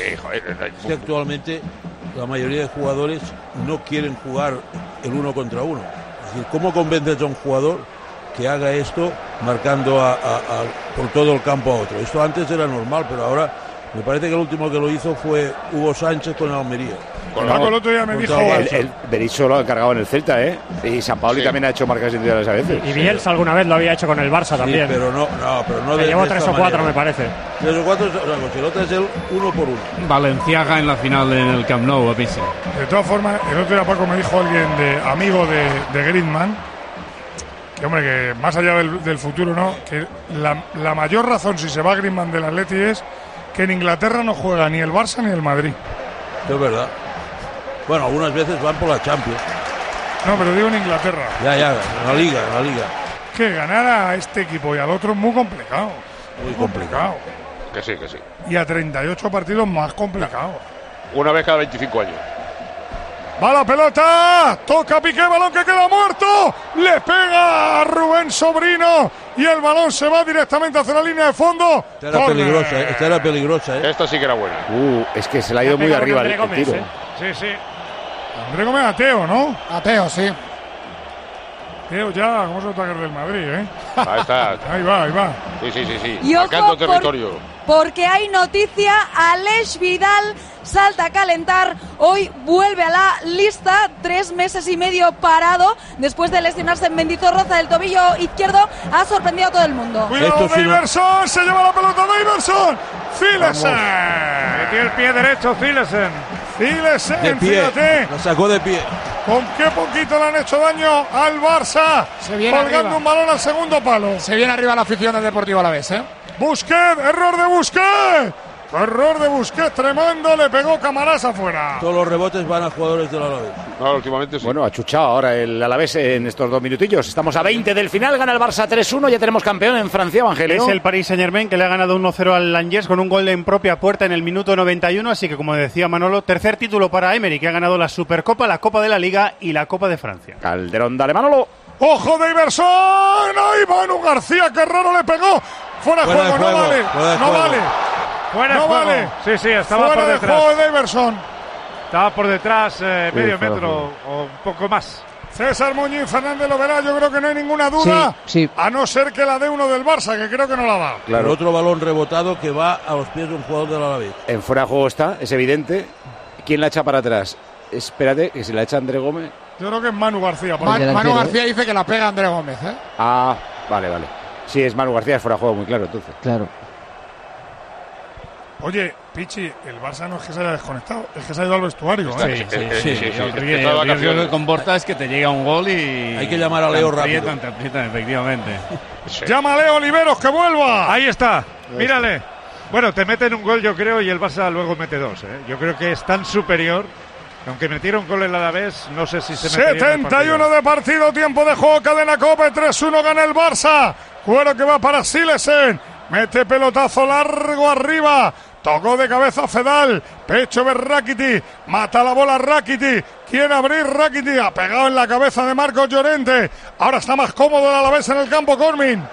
Es que actualmente la mayoría de jugadores no quieren jugar el uno contra uno. Es decir, ¿cómo convences a un jugador que haga esto marcando por todo el campo a otro? Esto antes era normal, pero ahora me parece que el último que lo hizo fue Hugo Sánchez con Almería. El otro día me dijo... El Berizzo lo ha encargado en el Celta, ¿eh? Y San Paoli también ha hecho marcas individuales a veces. Y Bielsa alguna vez lo había hecho con el Barça también. Pero no le llevó 3 o 4, me parece. 3 o 4, el otro es el 1 por 1. Valenciaga en la final en el Camp Nou, a Messi. De todas formas, el otro día Paco me dijo alguien amigo de Griezmann, que hombre, que más allá del futuro, ¿no? Que la mayor razón si se va Griezmann del Atleti es que en Inglaterra no juega ni el Barça ni el Madrid. Es verdad. Bueno, algunas veces van por la Champions. No, pero digo en Inglaterra. Ya, en la Liga. Que ganar a este equipo y al otro es muy complicado. Muy complicado. Que sí. Y a 38 partidos más complicado. Una vez cada 25 años. Va la pelota, toca Piqué, balón que queda muerto, le pega a Rubén Sobrino y el balón se va directamente hacia la línea de fondo. Esta era peligrosa, ¿eh? Esta sí que era buena. Es que se le ha ido muy arriba el tiro. Sí. André Gómez Ateo, ¿no? Ateo, sí. Ateo ya, como es el taller del Madrid, ¿eh? Ahí está. Ahí va. Sí. Y marcando territorio. Porque hay noticia, Aleix Vidal salta a calentar, hoy vuelve a la lista, 3 meses y medio parado, después de lesionarse en Mendizorroza del tobillo izquierdo, ha sorprendido a todo el mundo. Cuidado, Iverson, se lleva la pelota de Iverson, Cilesen. Metió el pie derecho Cilesen, fíjate. La sacó de pie. Con qué poquito le han hecho daño al Barça, colgando un balón al segundo palo. Se viene arriba la afición del Deportivo Alavés, ¿eh? Busquets, error de Busquets, tremendo, le pegó Camarás afuera. Todos los rebotes van a jugadores del Alavés. No, últimamente sí. Bueno, ha chuchado ahora el Alavés en estos 2 minutillos. Estamos a 20 del final, gana el Barça 3-1, ya tenemos campeón en Francia, Evangelio. Es el Paris Saint-Germain que le ha ganado 1-0 al Angers con un gol en propia puerta en el minuto 91, así que como decía Manolo, tercer título para Emery, que ha ganado la Supercopa, la Copa de la Liga y la Copa de Francia. Calderón, dale Manolo. ¡Ojo de Iverson! ¡Ahí Manu García, qué raro le pegó! ¡Fuera de juego, no vale! ¡No vale! Sí, estaba fuera por detrás. De juego de Iverson. Estaba por detrás medio metro o un poco más. César Muñiz, Fernández lo verá, yo creo que no hay ninguna duda, sí. A no ser que la dé uno del Barça, que creo que no la va. Claro. El otro balón rebotado que va a los pies de un jugador del Alavés. En fuera de juego está, es evidente. ¿Quién la echa para atrás? Espérate, que si la echa André Gómez. Yo creo que es Manu García. Manu García dice que la pega André Gómez, ¿eh? Ah, vale. Sí, es Manu García, es fuera de juego, muy claro, entonces. Claro. Oye, Pichi, el Barça no es que se haya desconectado, es que se ha ido al vestuario. Sí. El riesgo que comporta es que te llega un gol y... Hay que llamar a Leo rápido. Te aprietan, efectivamente. Sí. Llama a Leo Oliveros, que vuelva. Ahí está, mírale. Bueno, te meten un gol, yo creo, y el Barça luego mete 2. Yo creo que es tan superior. Aunque metieron gol el Alavés, no sé si se metería 71 de partido, tiempo de juego, cadena Cope, 3-1 gana el Barça. Cuero que va para Silesen, mete pelotazo largo arriba, tocó de cabeza Fedal, pecho de Rakiti, mata la bola Rakiti, quiere abrir Rakiti, ha pegado en la cabeza de Marcos Llorente, ahora está más cómodo el Alavés en el campo, Cormin.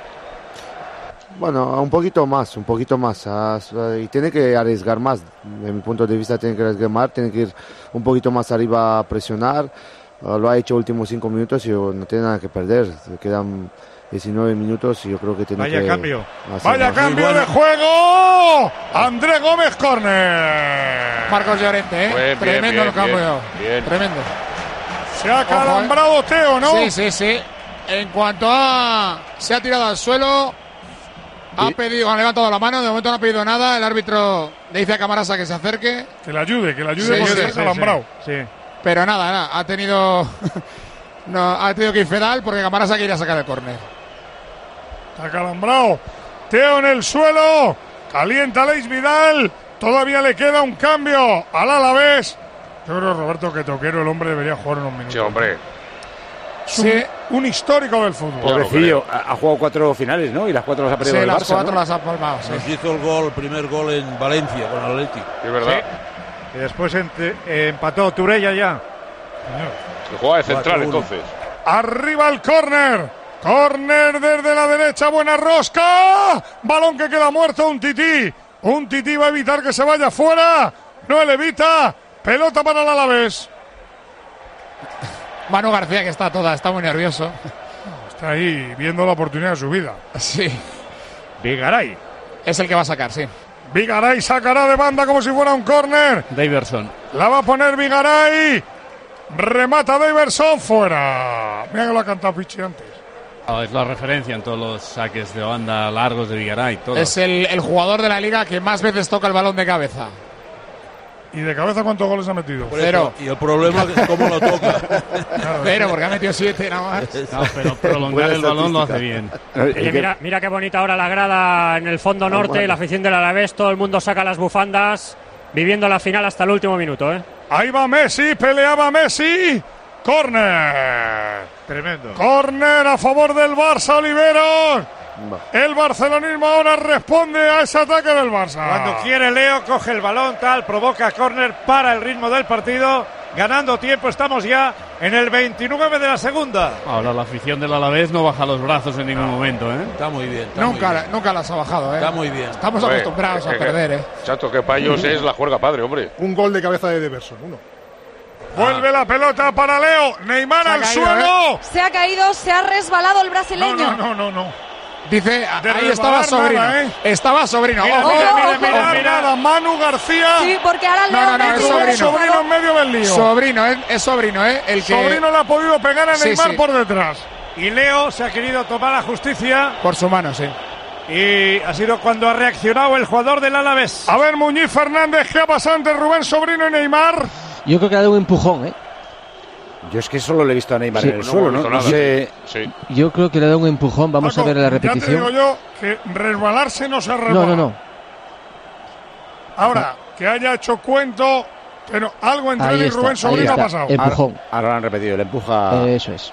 Bueno, un poquito más, y tiene que arriesgar más, de mi punto de vista tiene que arriesgar más, tiene que ir un poquito más arriba a presionar, lo ha hecho últimos 5 minutos y no tiene nada que perder, quedan 19 minutos y yo creo que tiene Vaya que... Cambio. Vaya cambio de juego, André Gómez, córner. Marcos Llorente, tremendo el cambio, tremendo. Se ha calambrado Teo, ¿no? Sí, en cuanto se ha tirado al suelo... Ha levantado la mano, de momento no ha pedido nada. El árbitro le dice a Camarasa que se acerque. Que le ayude porque está alambrado. Sí. Pero nada, ha tenido que ir Fedal porque Camarasa quería sacar el córner. Está calambrado. Teo en el suelo. Calienta Aleix Vidal. Todavía le queda un cambio al Alavés. Yo creo, Roberto, que Toquero, el hombre, debería jugar unos minutos. Sí, hombre. Un histórico del fútbol. Pobrecillo, ha jugado 4 finales, ¿no? Y las 4 las ha perdido el Barça. Sí, las 4 ¿no? las ha palmado. Sí. Nos hizo el primer gol en Valencia con Atlético. Es verdad. Sí. Y después empató Turella ya. Que juega de central, entonces. Arriba el córner. Córner desde la derecha. Buena rosca. Balón que queda muerto. Un tití va a evitar que se vaya fuera. No le evita. Pelota para el Alavés. Manu García, que está muy nervioso. Está ahí viendo la oportunidad de su vida. Sí. Vigaray. Es el que va a sacar, sí. Vigaray sacará de banda como si fuera un córner. Daverson. La va a poner Vigaray. Remata Daverson fuera. Mira que lo ha cantado Pichi antes. Es la referencia en todos los saques de banda largos de Vigaray. Todos. Es el jugador de la liga que más veces toca el balón de cabeza. ¿Y de cabeza cuántos goles ha metido? 0. Y el problema es cómo lo toca. 0, porque ha metido 7 nada más. No, pero prolongar el balón lo hace bien. Oye, mira qué bonita ahora la grada en el fondo norte, la afición del Alavés, todo el mundo saca las bufandas, viviendo la final hasta el último minuto. Ahí va Messi, peleaba Messi. Córner. Tremendo. Córner a favor del Barça, Oliveros. El barcelonismo ahora responde a ese ataque del Barça. Cuando quiere Leo, coge el balón, provoca córner para el ritmo del partido. Ganando tiempo, estamos ya en el 29 de la segunda. Ahora la afición del Alavés no baja los brazos en ningún momento, Está muy bien. Nunca las ha bajado, Está muy bien. Estamos acostumbrados a perder, Chato, que para ellos es la juerga padre, hombre. Un gol de cabeza de Daverson, 1. Vuelve la pelota para Leo. Neymar al suelo. Se ha caído, se ha resbalado el brasileño. No. Dice, ahí estaba Sobrino. Estaba Sobrino. Mira, Manu García. Sí, porque ahora Leo es Sobrino en medio del lío. Es Sobrino, el que... Sobrino le ha podido pegar a Neymar por detrás. Y Leo se ha querido tomar la justicia. Por su mano, sí. Y ha sido cuando ha reaccionado el jugador del Alavés. A ver, Muñiz Fernández, ¿qué ha pasado entre Rubén Sobrino y Neymar? Yo creo que ha dado un empujón, Yo es que solo le he visto a Neymar en el suelo, ¿no? sé. Sí. Yo creo que le da un empujón. Vamos a ver la repetición. Ya te digo yo que resbalarse no se ha resbalado. No. Ahora, que haya hecho cuento, pero algo entre él y Rubén Sobrino ha pasado. Empujón. Ahora lo han repetido, le empuja. Eso es.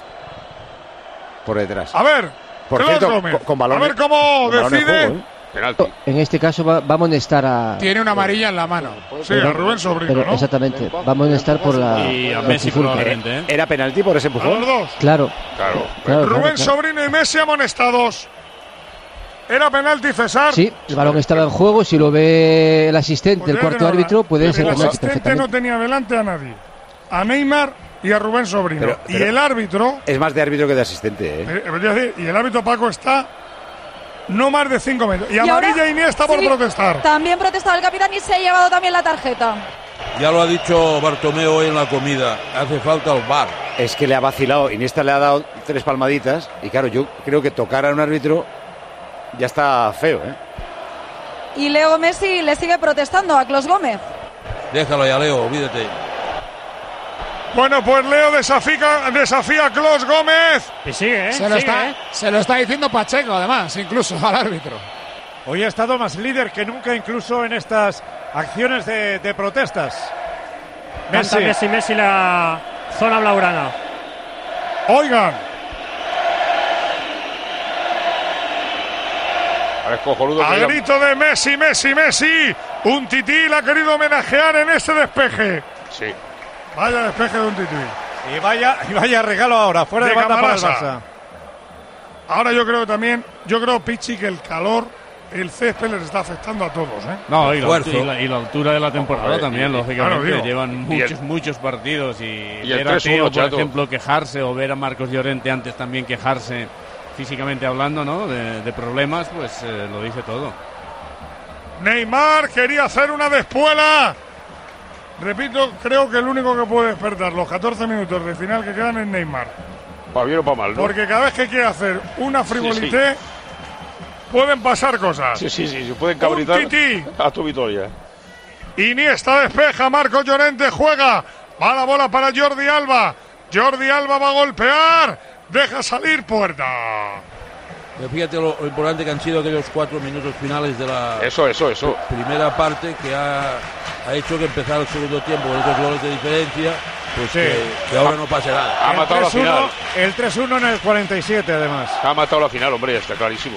Por detrás. A ver, por cierto, con balón. A ver cómo decide. Penalti. En este caso va a amonestar a... Tiene una amarilla en la mano. Sí, a Rubén Sobrino, ¿no? Exactamente. Va a amonestar por la... Y a Messi probablemente, ¿Era penalti por ese empujón? A los dos. Claro. Rubén Sobrino y Messi amonestados. Era penalti, César. Sí, el balón estaba en juego. Si lo ve el asistente, el cuarto árbitro, puede ser penalti. El asistente no tenía delante a nadie. A Neymar y a Rubén Sobrino. Pero y el árbitro... Es más de árbitro que de asistente, y el árbitro Paco está... No más de 5 metros. Y amarilla ahora, Iniesta por protestar. También protestaba el capitán y se ha llevado también la tarjeta. Ya lo ha dicho Bartomeu hoy en la comida. Hace falta el VAR. Es que le ha vacilado. Iniesta le ha dado 3 palmaditas. Y claro, yo creo que tocar a un árbitro ya está feo, Y Leo Messi le sigue protestando a Clos Gómez. Déjalo ya, Leo, olvídate. Bueno, pues Leo desafía a Clos Gómez. Y sigue, Se lo está diciendo Pacheco, además, incluso al árbitro. Hoy ha estado más líder que nunca, incluso en estas acciones de protestas. Messi la zona blaugrana. Oigan. Ahora es cojonudo. A grito de Messi. Un tití la ha querido homenajear en este despeje. Sí. Vaya despeje de un tití. Y vaya regalo ahora, fuera de banda para el Barça. Ahora yo creo, Pichi, que el calor, el césped les está afectando a todos, No, y la altura de la temporada también, lógicamente. Claro, llevan muchos partidos y ver a 3-1, Teo, por Chato. ejemplo, quejarse, o ver a Marcos Llorente antes también quejarse físicamente hablando, ¿no? De problemas, pues lo dice todo. Neymar quería hacer una despuela. Repito, creo que el único que puede despertar los 14 minutos de final que quedan es Neymar. Para bien o para mal, ¿no? Porque cada vez que quiere hacer una frivolité, pueden pasar cosas. Sí, pueden cabrizar a tu Vitoria. Iniesta despeja, Marcos Llorente juega, va la bola para Jordi Alba. Jordi Alba va a golpear, deja salir Puerta. Pero fíjate lo importante que han sido aquellos 4 minutos finales de la eso. primera parte, que ha hecho que empezara el segundo tiempo con estos goles de diferencia, pues que ahora no pase nada. Ha matado la final. El 3-1 en el 47, además. Ha matado la final, hombre, está clarísimo.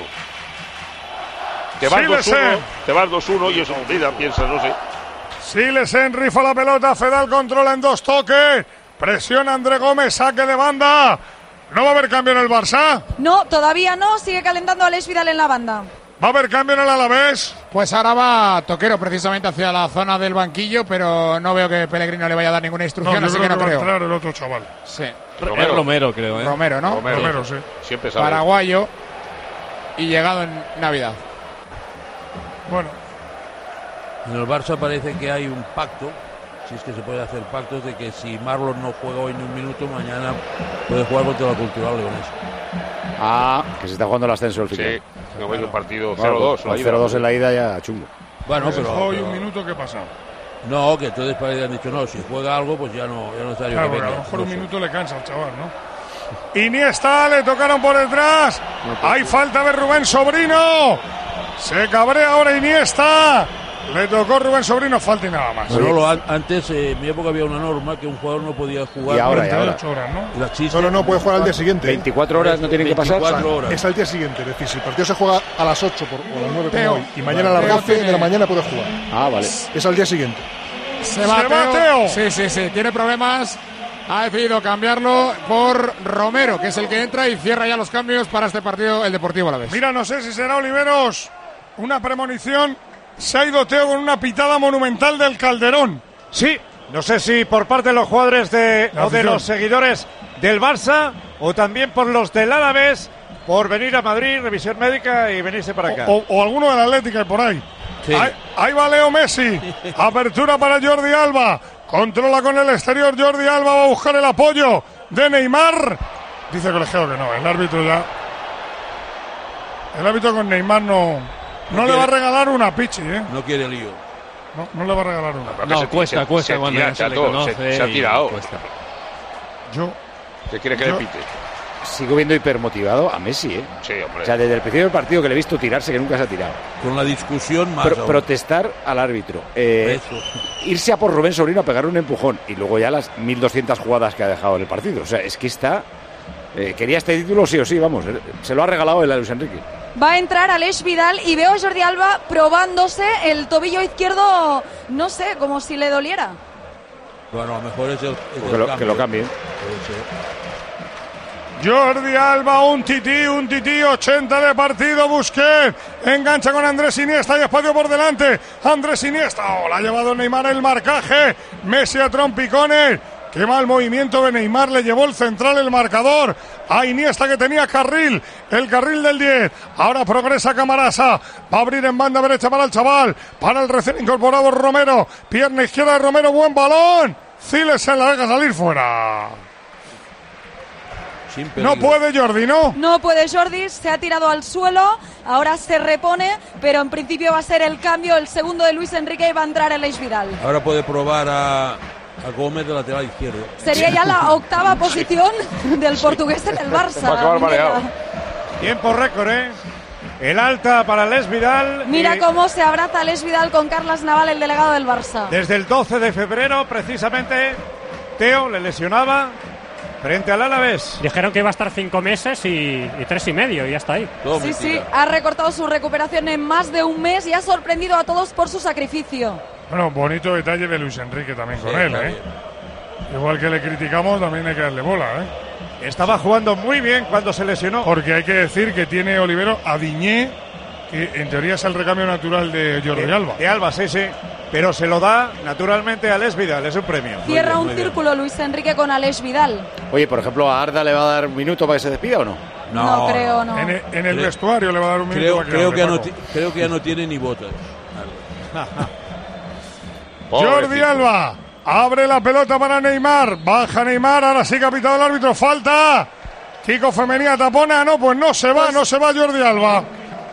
Te vas 2-1 y eso vida, piensas, no sé. Silesen rifa la pelota, Fedal controla en 2 toques, presiona André Gómez, saque de banda. ¿No va a haber cambio en el Barça? No, todavía no, sigue calentando Aleix Vidal en la banda. ¿Va a haber cambio en el Alavés? Pues ahora va Toquero precisamente hacia la zona del banquillo, pero no veo que Pellegrino le vaya a dar ninguna instrucción, así que no creo. Va a entrar el otro chaval. Sí. Es Romero, creo. Romero, ¿no? Romero, sí. Siempre sabe. Paraguayo y llegado en Navidad. Bueno. En el Barça parece que hay un pacto, si es que se puede hacer pactos, de que si Marlon no juega hoy ni un minuto, mañana puede jugar contra la Cultural Leonesa. Que se está jugando el ascenso el final. Sí, no veis un partido 0-2. 0-2 en la ida ya chungo. Bueno, pero hoy un minuto, ¿qué pasa? No, que entonces han dicho, no, si juega algo, pues ya no estaría. Claro, porque a lo mejor un minuto le cansa al chaval, ¿no? Iniesta, le tocaron por detrás. Hay falta de Rubén Sobrino. Se cabrea ahora Iniesta. Le tocó Rubén Sobrino, falta y nada más. Pero antes, en mi época había una norma que un jugador no podía jugar. Y ahora, 48 horas, ¿no? Solo no puede jugar al día siguiente. 24 horas no tienen que pasar. 24 horas. Es al día siguiente, es decir, si el partido se juega a las 8 o a las 9 como hoy, y mañana a las 12 de la mañana puede jugar. Vale. Es al día siguiente. Se va Teo. Sí, tiene problemas. Ha decidido cambiarlo por Romero, que es el que entra y cierra ya los cambios para este partido, el Deportivo Alavés. Mira, no sé si será Oliveros una premonición. Se ha ido Teo con una pitada monumental del Calderón. Sí, no sé si por parte de los jugadores o de los seguidores del Barça o también por los del Alavés, por venir a Madrid, revisión médica y venirse para acá. O alguno de la Atlética y por ahí. Sí. Ahí va Leo Messi. Apertura para Jordi Alba. Controla con el exterior. Jordi Alba va a buscar el apoyo de Neymar. Dice Colegiado que no. El árbitro ya. El árbitro con Neymar no le va a regalar una pichi, ¿eh? No quiere lío. No le va a regalar una. No, cuesta cuando se le conoce. Se ha tirado. ¿Qué quiere que le pite? Sigo viendo hipermotivado a Messi, ¿eh? Sí, hombre. O sea, desde el principio del partido que le he visto tirarse, que nunca se ha tirado. Con la discusión más. Protestar al árbitro. Irse a por Rubén Sobrino a pegar un empujón. Y luego ya las 1200 jugadas que ha dejado en el partido. O sea, es que está. Quería este título sí o sí, vamos. Se lo ha regalado el Luis Enrique. Va a entrar Aleix Vidal y veo a Jordi Alba probándose el tobillo izquierdo, no sé, como si le doliera. Bueno, a lo mejor es el que lo cambien. Jordi Alba, un tití, 80 de partido, Busquets, engancha con Andrés Iniesta y espacio por delante, Andrés Iniesta, la ha llevado Neymar el marcaje, Messi a trompicones, qué mal movimiento de Neymar, le llevó el central el marcador, a Iniesta que tenía carril, el carril del 10, ahora progresa Camarasa, va a abrir en banda derecha para el chaval, para el recién incorporado Romero, pierna izquierda de Romero, buen balón, Siles se la deja salir fuera. No puede Jordi, ¿no? No puede Jordi, se ha tirado al suelo, ahora se repone, pero en principio va a ser el cambio, el segundo de Luis Enrique y va a entrar Aleix Vidal. Ahora puede probar a Gómez de lateral izquierdo. Sería ya la octava posición del portugués en el Barça. Va a acabar mareado. Tiempo récord, ¿eh? El alta para Aleix Vidal. Mira cómo se abraza Aleix Vidal con Carles Naval, el delegado del Barça. Desde el 12 de febrero, precisamente, Teo le lesionaba frente al Alavés. Dijeron que iba a estar 5 meses y 3 y medio y ya está ahí. Sí, ha recortado su recuperación en más de un mes y ha sorprendido a todos por su sacrificio. Bueno, bonito detalle de Luis Enrique también con él, ¿eh? Igual que le criticamos, también hay que darle bola, ¿eh? Estaba jugando muy bien cuando se lesionó. Porque hay que decir que tiene Olivero a Diñé, que en teoría es el recambio natural de Jordi Alba. De Alba, sí. Pero se lo da naturalmente a Aleix Vidal, es un premio. Cierra un círculo Luis Enrique con Aleix Vidal. Oye, por ejemplo, ¿a Arda le va a dar un minuto para que se despida o no? No creo, no. En el vestuario le va a dar un minuto. Creo que ya no tiene ni botas. Jordi Alba abre la pelota para Neymar. Baja Neymar, ahora sí que ha pitado el árbitro. Falta. Kiko Femenía tapona. No, pues no se va Jordi Alba.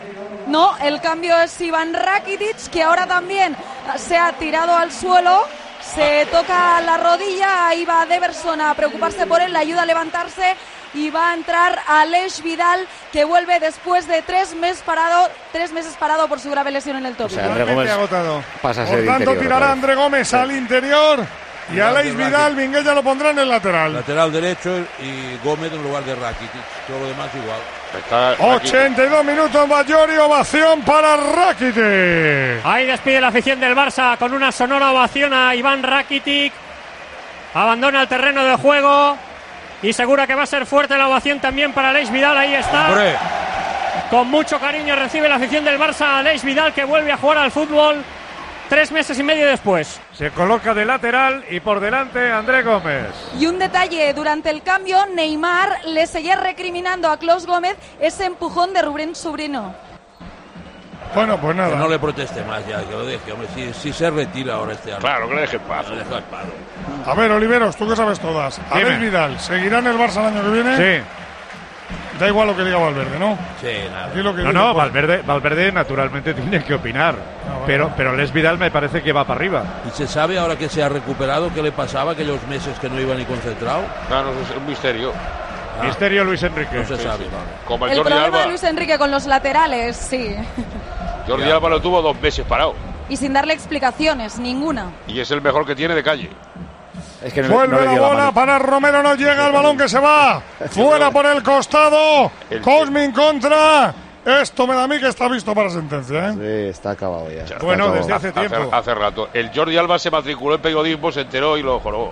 No, el cambio es Iván Rakitic, que ahora también se ha tirado al suelo, se toca la rodilla, ahí va Deverson a preocuparse por él, le ayuda a levantarse y va a entrar Aleix Vidal, que vuelve después de 3 meses parado por su grave lesión en el tobillo. O sea, André Gómez pasa a ser Por tanto, interior, tirará André Gómez al interior y Aleix Vidal, Minguella lo pondrá en el lateral. Lateral derecho y Gómez en lugar de Rakitic. Todo lo demás igual. 82 minutos, Bajori, ovación para Rakitic. Ahí despide la afición del Barça con una sonora ovación a Iván Rakitic. Abandona el terreno de juego y segura que va a ser fuerte la ovación también para Aleix Vidal. Ahí está. ¡Hombre! Con mucho cariño recibe la afición del Barça a Aleix Vidal, que vuelve a jugar al fútbol 3 meses y medio después. Se coloca de lateral y por delante André Gómez. Y un detalle, durante el cambio Neymar le seguía recriminando a Klaus Gómez ese empujón de Rubén Sobrino. Bueno, pues nada. Que no le proteste más ya, que lo deje, hombre. Si se retira ahora este año. Claro, que le deje en paz. A ver, Oliveros, tú que sabes todas. Aleix Vidal, ¿seguirá en el Barça el año que viene? Sí. Da igual lo que diga Valverde, ¿no? Sí, nada. No, Valverde naturalmente tiene que opinar. Pero Aleix Vidal me parece que va para arriba. ¿Y se sabe ahora que se ha recuperado qué le pasaba aquellos meses que no iba ni concentrado? Claro, es un misterio. Misterio Luis Enrique. No se sabe. Como El Jordi problema Alba. de Luis Enrique con los laterales, sí. Jordi Alba lo tuvo 2 meses parado. Y sin darle explicaciones, ninguna. Y es el mejor que tiene de calle. Es que Vuelve le la dio bola mano. para Romero, no llega el balón que se va. Fuera por el costado. Cosmin contra. Esto me da a mí que está visto para sentencia, ¿eh? Sí, está acabado ya. Está Bueno, acabado. desde hace tiempo. Hace rato. El Jordi Alba se matriculó en periodismo, se enteró y lo jorobó.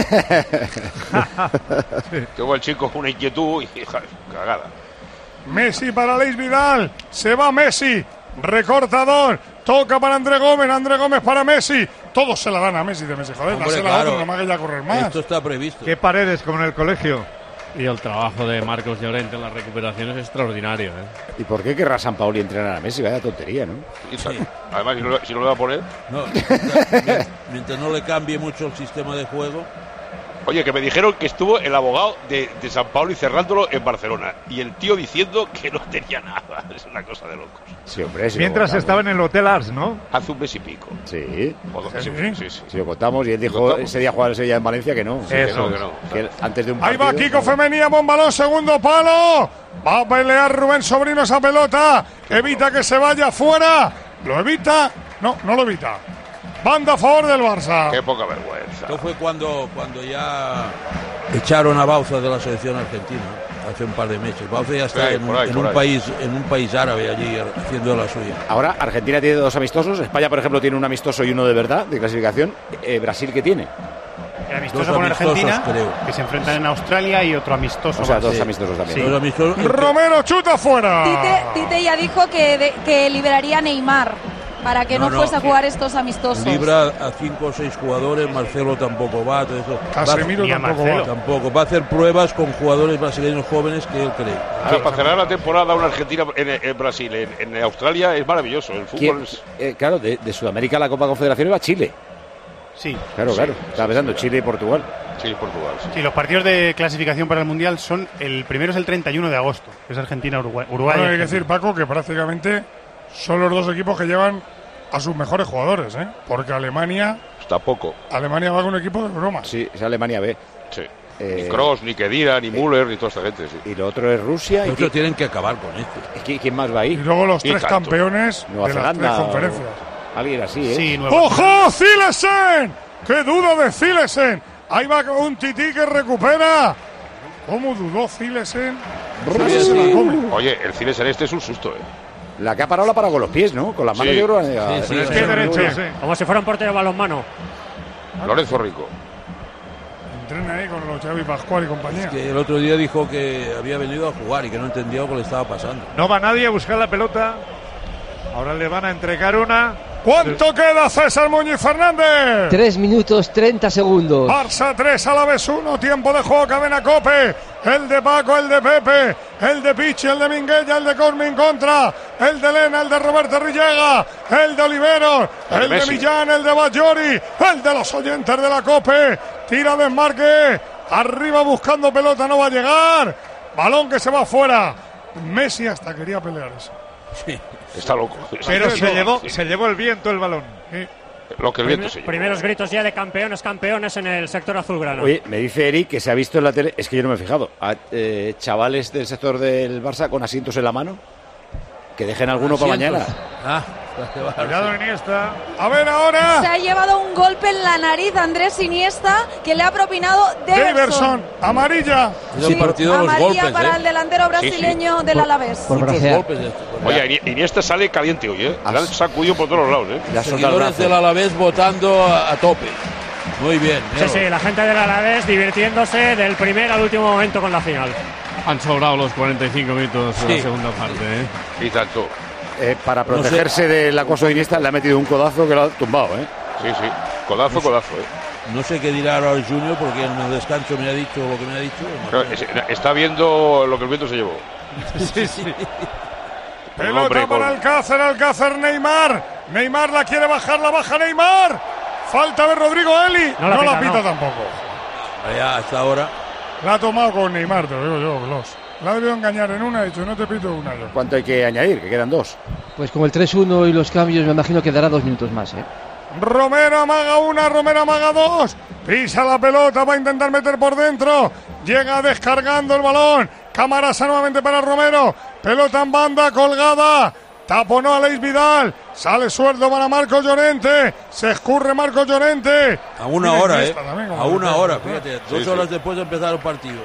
Tuvo el chico una inquietud y cagada. Messi para Aleix Vidal. Se va Messi. Recortador. Toca para André Gómez para Messi. Todos se la dan a Messi de Messi. Joder, Hombre, dásela a claro. otro, no me haga ya correr más. Esto está previsto. Qué paredes como en el colegio. Y el trabajo de Marcos Llorente en la recuperación es extraordinario, ¿eh? ¿Y por qué querrá San Paoli entrenar a Messi? Vaya tontería, ¿no? Además, si no lo va a poner. No, mientras no le cambie mucho el sistema de juego. Oye, que me dijeron que estuvo el abogado de San Paoli cerrándolo en Barcelona. Y el tío diciendo que no tenía nada. Es una cosa de locos. Sí, hombre. Mientras estaba en el Hotel Ars, ¿no? Hace un mes y pico. Sí. Sí. Si lo contamos y él dijo ese día jugar el Sevilla en Valencia que no. Eso. Que no. Que antes de un Ahí partido, va Kiko Femenía, buen balón, segundo palo. Va a pelear Rubén Sobrino esa pelota. Evita que se vaya fuera. ¿Lo evita? No, no lo evita. Banda a favor del Barça. Qué poca vergüenza. Esto fue cuando ya echaron a Bauza de la selección argentina hace un par de meses. Bauza ya está Sí, en por ahí. un país árabe allí haciendo la suya. Ahora Argentina tiene 2 amistosos. España, por ejemplo, tiene un amistoso y uno de verdad, de clasificación. Brasil, ¿qué tiene? El amistoso Dos con amistosos, Argentina, creo. que se enfrentan en Australia, y otro amistoso. O sea, más. 2 amistosos también. Sí. Dos amistosos. Romero chuta fuera. Tite ya dijo que liberaría a Neymar para que no fuese a jugar estos amistosos. Libra a 5 o 6 jugadores. Marcelo tampoco va. Todo eso. Casemiro tampoco va. Tampoco. Va a hacer pruebas con jugadores brasileños jóvenes que él cree. Ahora, para cerrar la temporada, una Argentina en Brasil, en Australia, es maravilloso. El fútbol es. Claro, de Sudamérica la Copa Confederación va a Chile. Sí. Claro. Estaba pensando Chile y Portugal. Sí, Portugal. Sí. Sí, los partidos de clasificación para el Mundial son el primero es el 31 de agosto, que es Argentina-Uruguay. Bueno, hay que decir, Paco, que prácticamente son los 2 equipos que llevan a sus mejores jugadores, ¿eh? Porque Alemania Tampoco. va con un equipo de broma. Sí, es Alemania B. Sí. Ni Kroos, ni Kedira, ni Müller, ni toda esta gente. Sí. Y lo otro es Rusia. Los otros tienen que acabar con esto. ¿Quién más va Y ahí? luego los Y 3 tanto. campeones Nueva de las Zelanda 3 o- conferencias. Alguien así, ¿eh? Sí, Nueva ¡Ojo, Zilesen! ¡Qué duda de Zilesen! Ahí va con un tití que recupera. ¿Cómo dudó Zilesen? Casi se la come. Oye, el cine celeste es un susto, La que ha parado la ha parado con los pies, ¿no? Con las manos, Sí. yo creo. Sí, Con el pie derecho, sí. Como si fuera un portero de balonmano. Lorenzo Rico. Entrena ahí con los Xavi Pascual y compañía. Que el otro día dijo que había venido a jugar y que no entendía lo que le estaba pasando. No va nadie a buscar la pelota. Ahora le van a entregar una. ¿Cuánto queda, César Muñiz Fernández? 3 minutos 30 segundos. Barça 3, Alavés 1, tiempo de juego, cadena Cope. El de Paco, el de Pepe, el de Pichi, el de Minguella, el de Cosmin contra, el de Lena, el de Roberto Rillega, el de Oliveros, el de Messi. Millán, el de Bajori, el de los oyentes de la Cope. Tira desmarque, arriba buscando pelota, no va a llegar. Balón que se va afuera. Messi hasta quería pelear eso. Sí. Está loco. Pero se llevó el viento el balón. Lo que el viento se llevó. Primeros gritos ya de campeones en el sector azulgrana. Oye, me dice Eric que se ha visto en la tele, es que yo no me he fijado, a chavales del sector del Barça con asientos en la mano, que dejen alguno para mañana. Cuidado Iniesta. A ver ahora. Se ha llevado un golpe en la nariz Andrés Iniesta que le ha propinado Deverson. Amarilla. Sí, amarilla para el delantero brasileño del Alavés. Oye, Iniesta sale caliente hoy, Le han sacudido por todos los lados, Los seguidores del Alavés votando a tope. Muy bien. Sí, la gente del Alavés divirtiéndose del primer al último momento con la final. Han sobrado los 45 minutos de la segunda parte. Y tanto. Para protegerse del acoso de Iniesta le ha metido un codazo que lo ha tumbado, Sí, codazo. No sé qué dirá ahora el Junior porque en el descanso me ha dicho lo que me ha dicho. Claro, está viendo lo que el viento se llevó. Sí. Pelota para Alcácer, Neymar la quiere bajar, la baja Neymar. Falta de Rodrigo Eli. No la pita tampoco. Ya hasta ahora. La ha tomado con Neymar, te lo digo yo, Blos. La ha debido engañar en una, he dicho, no te pito una yo. ¿Cuánto hay que añadir? Que quedan 2. Pues con el 3-1 y los cambios me imagino que dará 2 minutos más, Romero amaga 1, Romero amaga 2. Pisa la pelota, va a intentar meter por dentro. Llega descargando el balón. Camarasa nuevamente para Romero. Pelota en banda, colgada. Taponó a Leis Vidal. Sale suelto para Marcos Llorente. Se escurre Marcos Llorente. A una hora, a una hora, fíjate. 2 horas después de empezar el partido.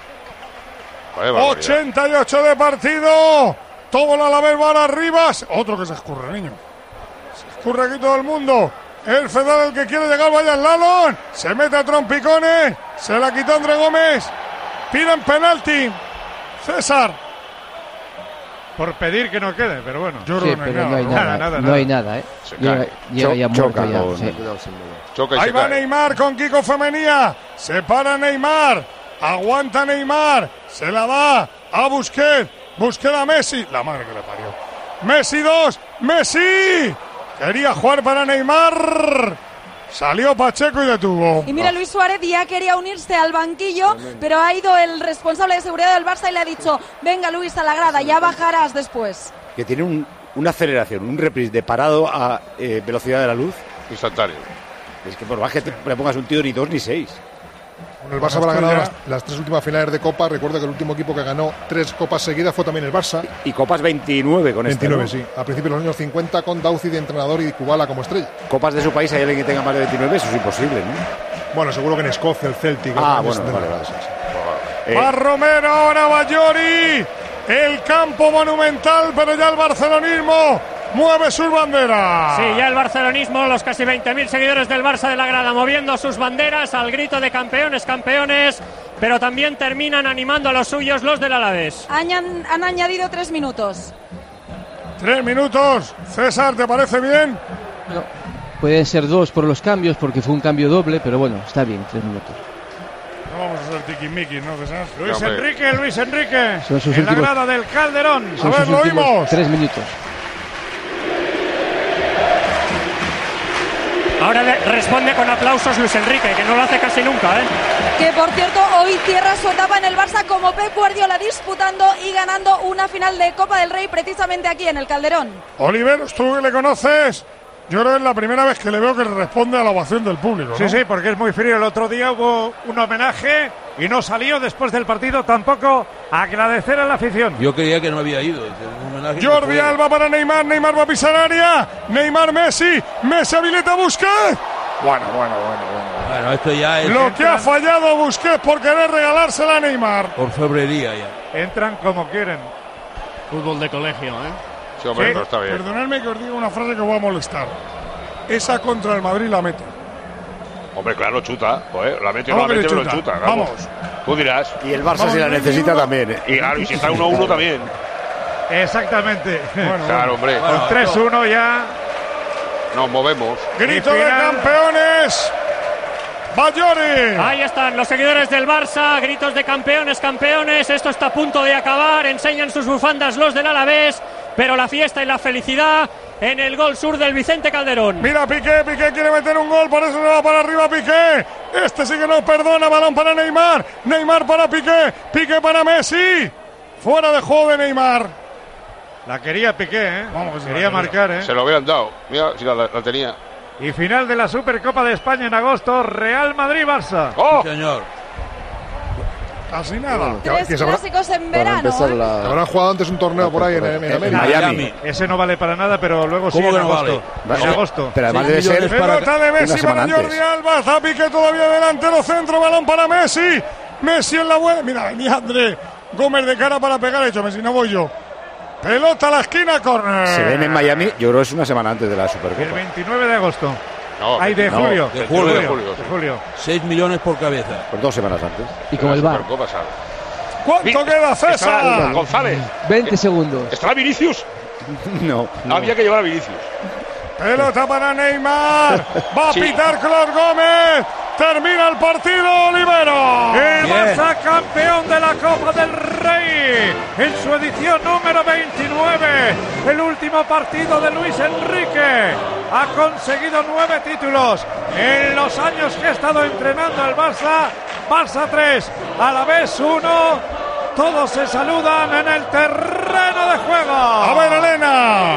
88 de partido. Todo el Alavés va arriba. Otro que se escurre, niño. Se escurre aquí todo el mundo. El Fedal, el que quiere llegar, vaya al Lalón. Se mete a trompicones. Se la quitó André Gómez. Piden penalti. César. Por pedir que no quede, pero bueno. Yo creo que no hay nada. No hay nada, Llega ya muerto ya. Ahí va Neymar con Kiko Femenía. Se para Neymar. Aguanta Neymar. Se la da a Busquets. Busquets a Messi. La madre que le parió. Messi 2. Messi. Quería jugar para Neymar. Salió Pacheco y detuvo. Y mira, Luis Suárez ya quería unirse al banquillo, pero ha ido el responsable de seguridad del Barça y le ha dicho: venga Luis, a la grada, ya bajarás después. Que tiene una aceleración, un reprise de parado a velocidad de la luz instantáneo. Es que por más que le pongas un tío, ni 2 ni 6. Bueno, el Barça habrá ganado las 3 últimas finales de Copa. Recuerdo que el último equipo que ganó 3 Copas seguidas fue también el Barça. Y Copas 29 con 29, este, ¿no? Sí. A principios de los años 50 con Dauci de entrenador y Kubala como estrella. Copas de su país, ¿hay alguien que tenga más de 29? Eso es imposible, ¿no? Bueno, seguro que en Escocia, el Celtic. Vale. Va Romero, ahora va Llori. El campo monumental, pero ya el barcelonismo mueve sus banderas. Sí, ya el barcelonismo, los casi 20.000 seguidores del Barça de la grada moviendo sus banderas al grito de campeones, pero también terminan animando a los suyos, los del Alavés. Han añadido 3 minutos. 3 minutos. César, ¿te parece bien? No, pueden ser 2 por los cambios, porque fue un cambio doble, pero bueno, está bien, 3 minutos. No vamos a hacer tiquismiquis, ¿no, César? Luis Enrique. Son en la grada del Calderón. A ver, lo oímos. 3 minutos. Ahora le responde con aplausos Luis Enrique, que no lo hace casi nunca, Que por cierto, hoy cierra su etapa en el Barça como Pep Guardiola, disputando y ganando una final de Copa del Rey precisamente aquí en el Calderón. Oliveros, tú que le conoces, yo creo que es la primera vez que le veo que le responde a la ovación del público, ¿no? Sí, porque es muy frío. El otro día hubo un homenaje y no salió después del partido tampoco a agradecer a la afición. Yo creía que no había ido. Jordi Alba para Neymar va a pisar área. Neymar, Messi habilita a Busquets. Bueno, esto ya es... Lo que ha fallado Busquets por querer regalársela a Neymar. Por febrería ya. Entran como quieren. Fútbol de colegio, Sí, hombre, pero está bien. Perdonadme que os diga una frase que os va a molestar. Esa contra el Madrid la mete. Hombre, claro, chuta. La mete o no la mete, pero chuta. Vamos. Tú dirás. Y el Barça si la necesita también. Y si está 1-1 también. Exactamente. Claro, hombre. Con 3-1 ya. Nos movemos. Grito de campeones. Bayori. Ahí están los seguidores del Barça, gritos de campeones. Esto está a punto de acabar. Enseñan sus bufandas los del Alavés, pero la fiesta y la felicidad en el gol sur del Vicente Calderón. Mira, Piqué quiere meter un gol, por eso se va para arriba Piqué. Este sí que no perdona, balón para Neymar para Piqué para Messi. Fuera de juego de Neymar. La quería Piqué, ¿eh? Vamos, quería marcar, ¿eh? Se lo hubieran dado. Mira, si la tenía. Y final de la Supercopa de España en agosto, Real Madrid-Barça. ¡Oh! Sí, señor. Casi nada. Tres clásicos en verano. Habrán jugado antes un torneo por ahí en Miami. Ese no vale para nada, pero luego sí ¿Cómo en que no agosto. vale? En agosto. Pero además debe ser Pelota de Messi semana para Jordi antes. Alba. Zapique todavía delantero centro. Balón para Messi. Messi en la buena. Mira, venía André Gómez de cara para pegar. Hecho Messi, no voy yo. Pelota a la esquina, córner. Se ven en Miami, yo creo que es una semana antes de la El Supercopa. 29 de agosto. No, Ay, de julio. de julio. De julio. 6 millones por cabeza. Pues 2 semanas antes. Y con el VAR. Supercopa, ¿sabes? ¿Cuánto queda, César? Estará González. 20 segundos. ¿Estará Vinicius? No. Había que llevar a Vinicius. Pelota para Neymar. Va a Sí. pitar Claude Gómez. Termina el partido, Olivero. El Barça campeón de la Copa del Rey en su edición número 29. El último partido de Luis Enrique. Ha conseguido 9 títulos en los años que ha estado entrenando el Barça. Barça 3, Alavés 1. Todos se saludan en el terreno de juego. A ver, Elena.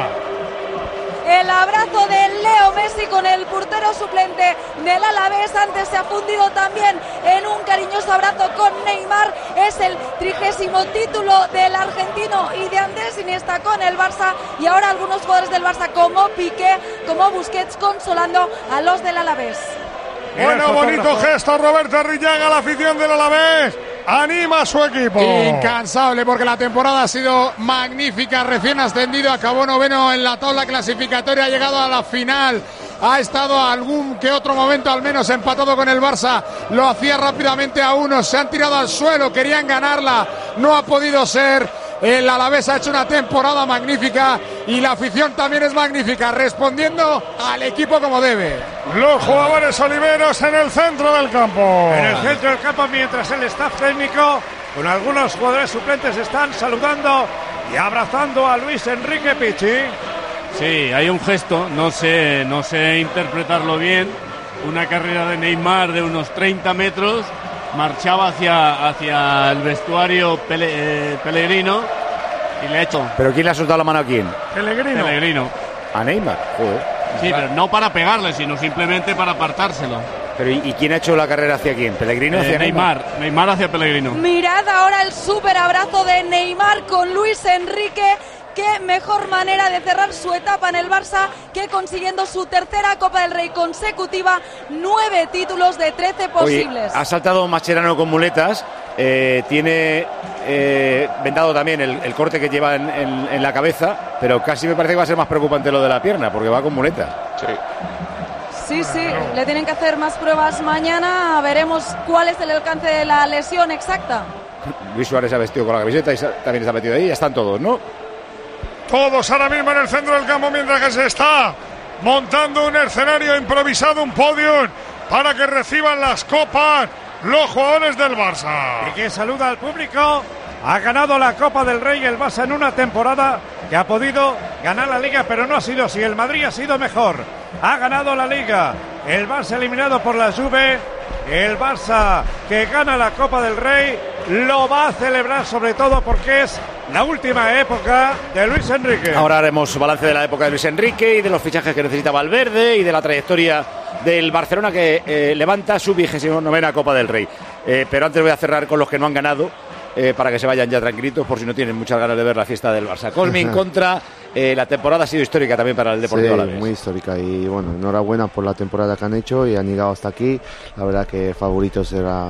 El abrazo de Leo Messi con el portero suplente del Alavés. Antes se ha fundido también en un cariñoso abrazo con Neymar. Es el 30º título del argentino y de Andrés Iniesta con el Barça. Y ahora algunos jugadores del Barça como Piqué, como Busquets, consolando a los del Alavés. Bueno, bonito gesto, Roberto Arrillaga, la afición del Alavés. Anima a su equipo. Incansable porque la temporada ha sido magnífica, recién ascendido, acabó noveno en la tabla clasificatoria, ha llegado a la final, ha estado algún que otro momento al menos empatado con el Barça, lo hacía rápidamente a uno, se han tirado al suelo, querían ganarla, no ha podido ser. El Alavés ha hecho una temporada magnífica y la afición también es magnífica, respondiendo al equipo como debe. Los jugadores oliveros en el centro del campo. En el centro del campo, mientras el staff técnico con algunos jugadores suplentes están saludando y abrazando a Luis Enrique Pichi. Sí, hay un gesto, no sé interpretarlo bien. Una carrera de Neymar de unos 30 metros. Marchaba hacia el vestuario Pellegrino y le ha hecho. ¿Pero quién le ha soltado la mano a quién? Pellegrino. A Neymar. Joder. Sí, pero no para pegarle, sino simplemente para apartárselo. Pero ¿y quién ha hecho la carrera hacia quién? ¿Pellegrino hacia Neymar? Neymar hacia Pellegrino. Mirad ahora el súper abrazo de Neymar con Luis Enrique. Qué mejor manera de cerrar su etapa en el Barça que consiguiendo su tercera Copa del Rey consecutiva, 9 títulos de 13 posibles. Oye, ha saltado Mascherano con muletas, tiene vendado también el corte que lleva en la cabeza, pero casi me parece que va a ser más preocupante lo de la pierna, porque va con muletas. Sí, le tienen que hacer más pruebas mañana, veremos cuál es el alcance de la lesión exacta. Luis Suárez se ha vestido con la camiseta y también se ha metido ahí, ya están todos, ¿no? Todos ahora mismo en el centro del campo mientras que se está montando un escenario improvisado, un podium para que reciban las copas los jugadores del Barça. Y que saluda al público. Ha ganado la Copa del Rey el Barça en una temporada que ha podido ganar la Liga, pero no ha sido así. El Madrid ha sido mejor. Ha ganado la Liga. El Barça eliminado por la Juve. El Barça que gana la Copa del Rey lo va a celebrar sobre todo porque es la última época de Luis Enrique. Ahora haremos balance de la época de Luis Enrique y de los fichajes que necesita Valverde y de la trayectoria del Barcelona que levanta su 29ª Copa del Rey. Pero antes voy a cerrar con los que no han ganado para que se vayan ya tranquilitos por si no tienen muchas ganas de ver la fiesta del Barça. Cosmin contra la temporada ha sido histórica también para el Deportivo Alavés. Muy histórica y bueno, enhorabuena por la temporada que han hecho y han llegado hasta aquí. La verdad que favoritos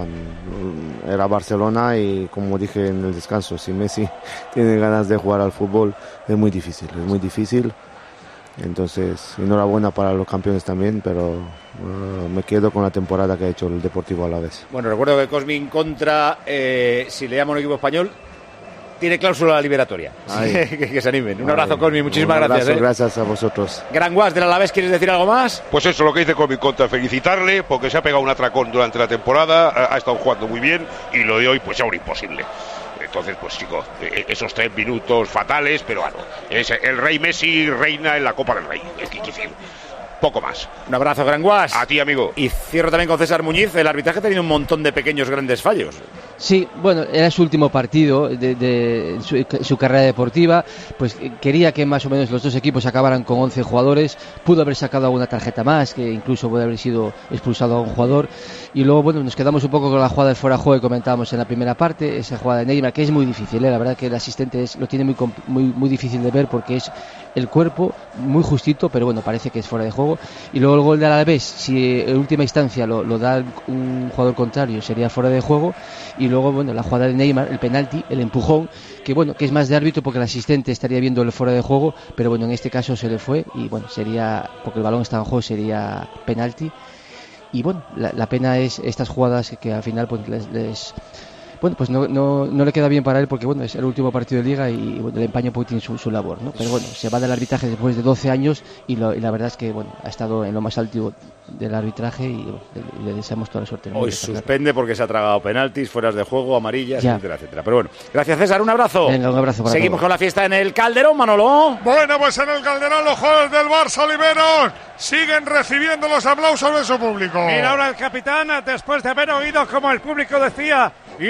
era Barcelona y como dije en el descanso, si Messi tiene ganas de jugar al fútbol es muy difícil. Entonces, enhorabuena para los campeones también, pero me quedo con la temporada que ha hecho el Deportivo Alavés. Bueno, recuerdo que Cosmin contra, si le llamo un equipo español, tiene cláusula liberatoria. Que se animen. Un abrazo, Cosmin, muchísimas gracias. Gracias a vosotros. Gran Guas del Alavés, ¿quieres decir algo más? Pues eso, lo que dice Cosmin contra, felicitarle, porque se ha pegado un atracón durante la temporada, ha estado jugando muy bien, y lo de hoy, pues ahora imposible. Entonces, pues chicos, esos 3 minutos fatales, pero bueno, el Rey Messi reina en la Copa del Rey. Es que decir, poco más. Un abrazo, Gran Guas. A ti, amigo. Y cierro también con César Muñiz. El arbitraje ha tenido un montón de pequeños grandes fallos. Sí, bueno, era su último partido de su carrera deportiva, pues quería que más o menos los dos equipos acabaran con 11 jugadores, pudo haber sacado alguna tarjeta más, que incluso puede haber sido expulsado a un jugador, y luego, bueno, nos quedamos un poco con la jugada de fuera de juego que comentábamos en la primera parte, esa jugada de Neymar, que es muy difícil, la verdad que el asistente lo tiene muy difícil de ver porque es el cuerpo muy justito, pero bueno, parece que es fuera de juego, y luego el gol de Alavés, si en última instancia lo da un jugador contrario, sería fuera de juego, y luego, bueno, la jugada de Neymar, el penalti, el empujón, que bueno, que es más de árbitro porque el asistente estaría viendo el fuera de juego, pero bueno, en este caso se le fue y bueno, sería, porque el balón estaba en juego, sería penalti. Y bueno, la pena es estas jugadas que al final pues bueno, pues no le queda bien para él porque bueno, es el último partido de liga y bueno, el empaño pues tiene su labor, ¿no? Pero bueno, se va del arbitraje después de 12 años y la verdad es que bueno, ha estado en lo más alto del arbitraje y bueno, le deseamos toda la suerte. Hoy suspende porque se ha tragado penaltis, fueras de juego, amarillas, etcétera, etcétera. Pero bueno, gracias César, un abrazo. Venga, un abrazo para Seguimos todos. con la fiesta en el Calderón, Manolo. Bueno, pues en el Calderón los jugadores del Barça Oliveros siguen recibiendo los aplausos de su público. Mira ahora el capitán, después de haber oído como el público decía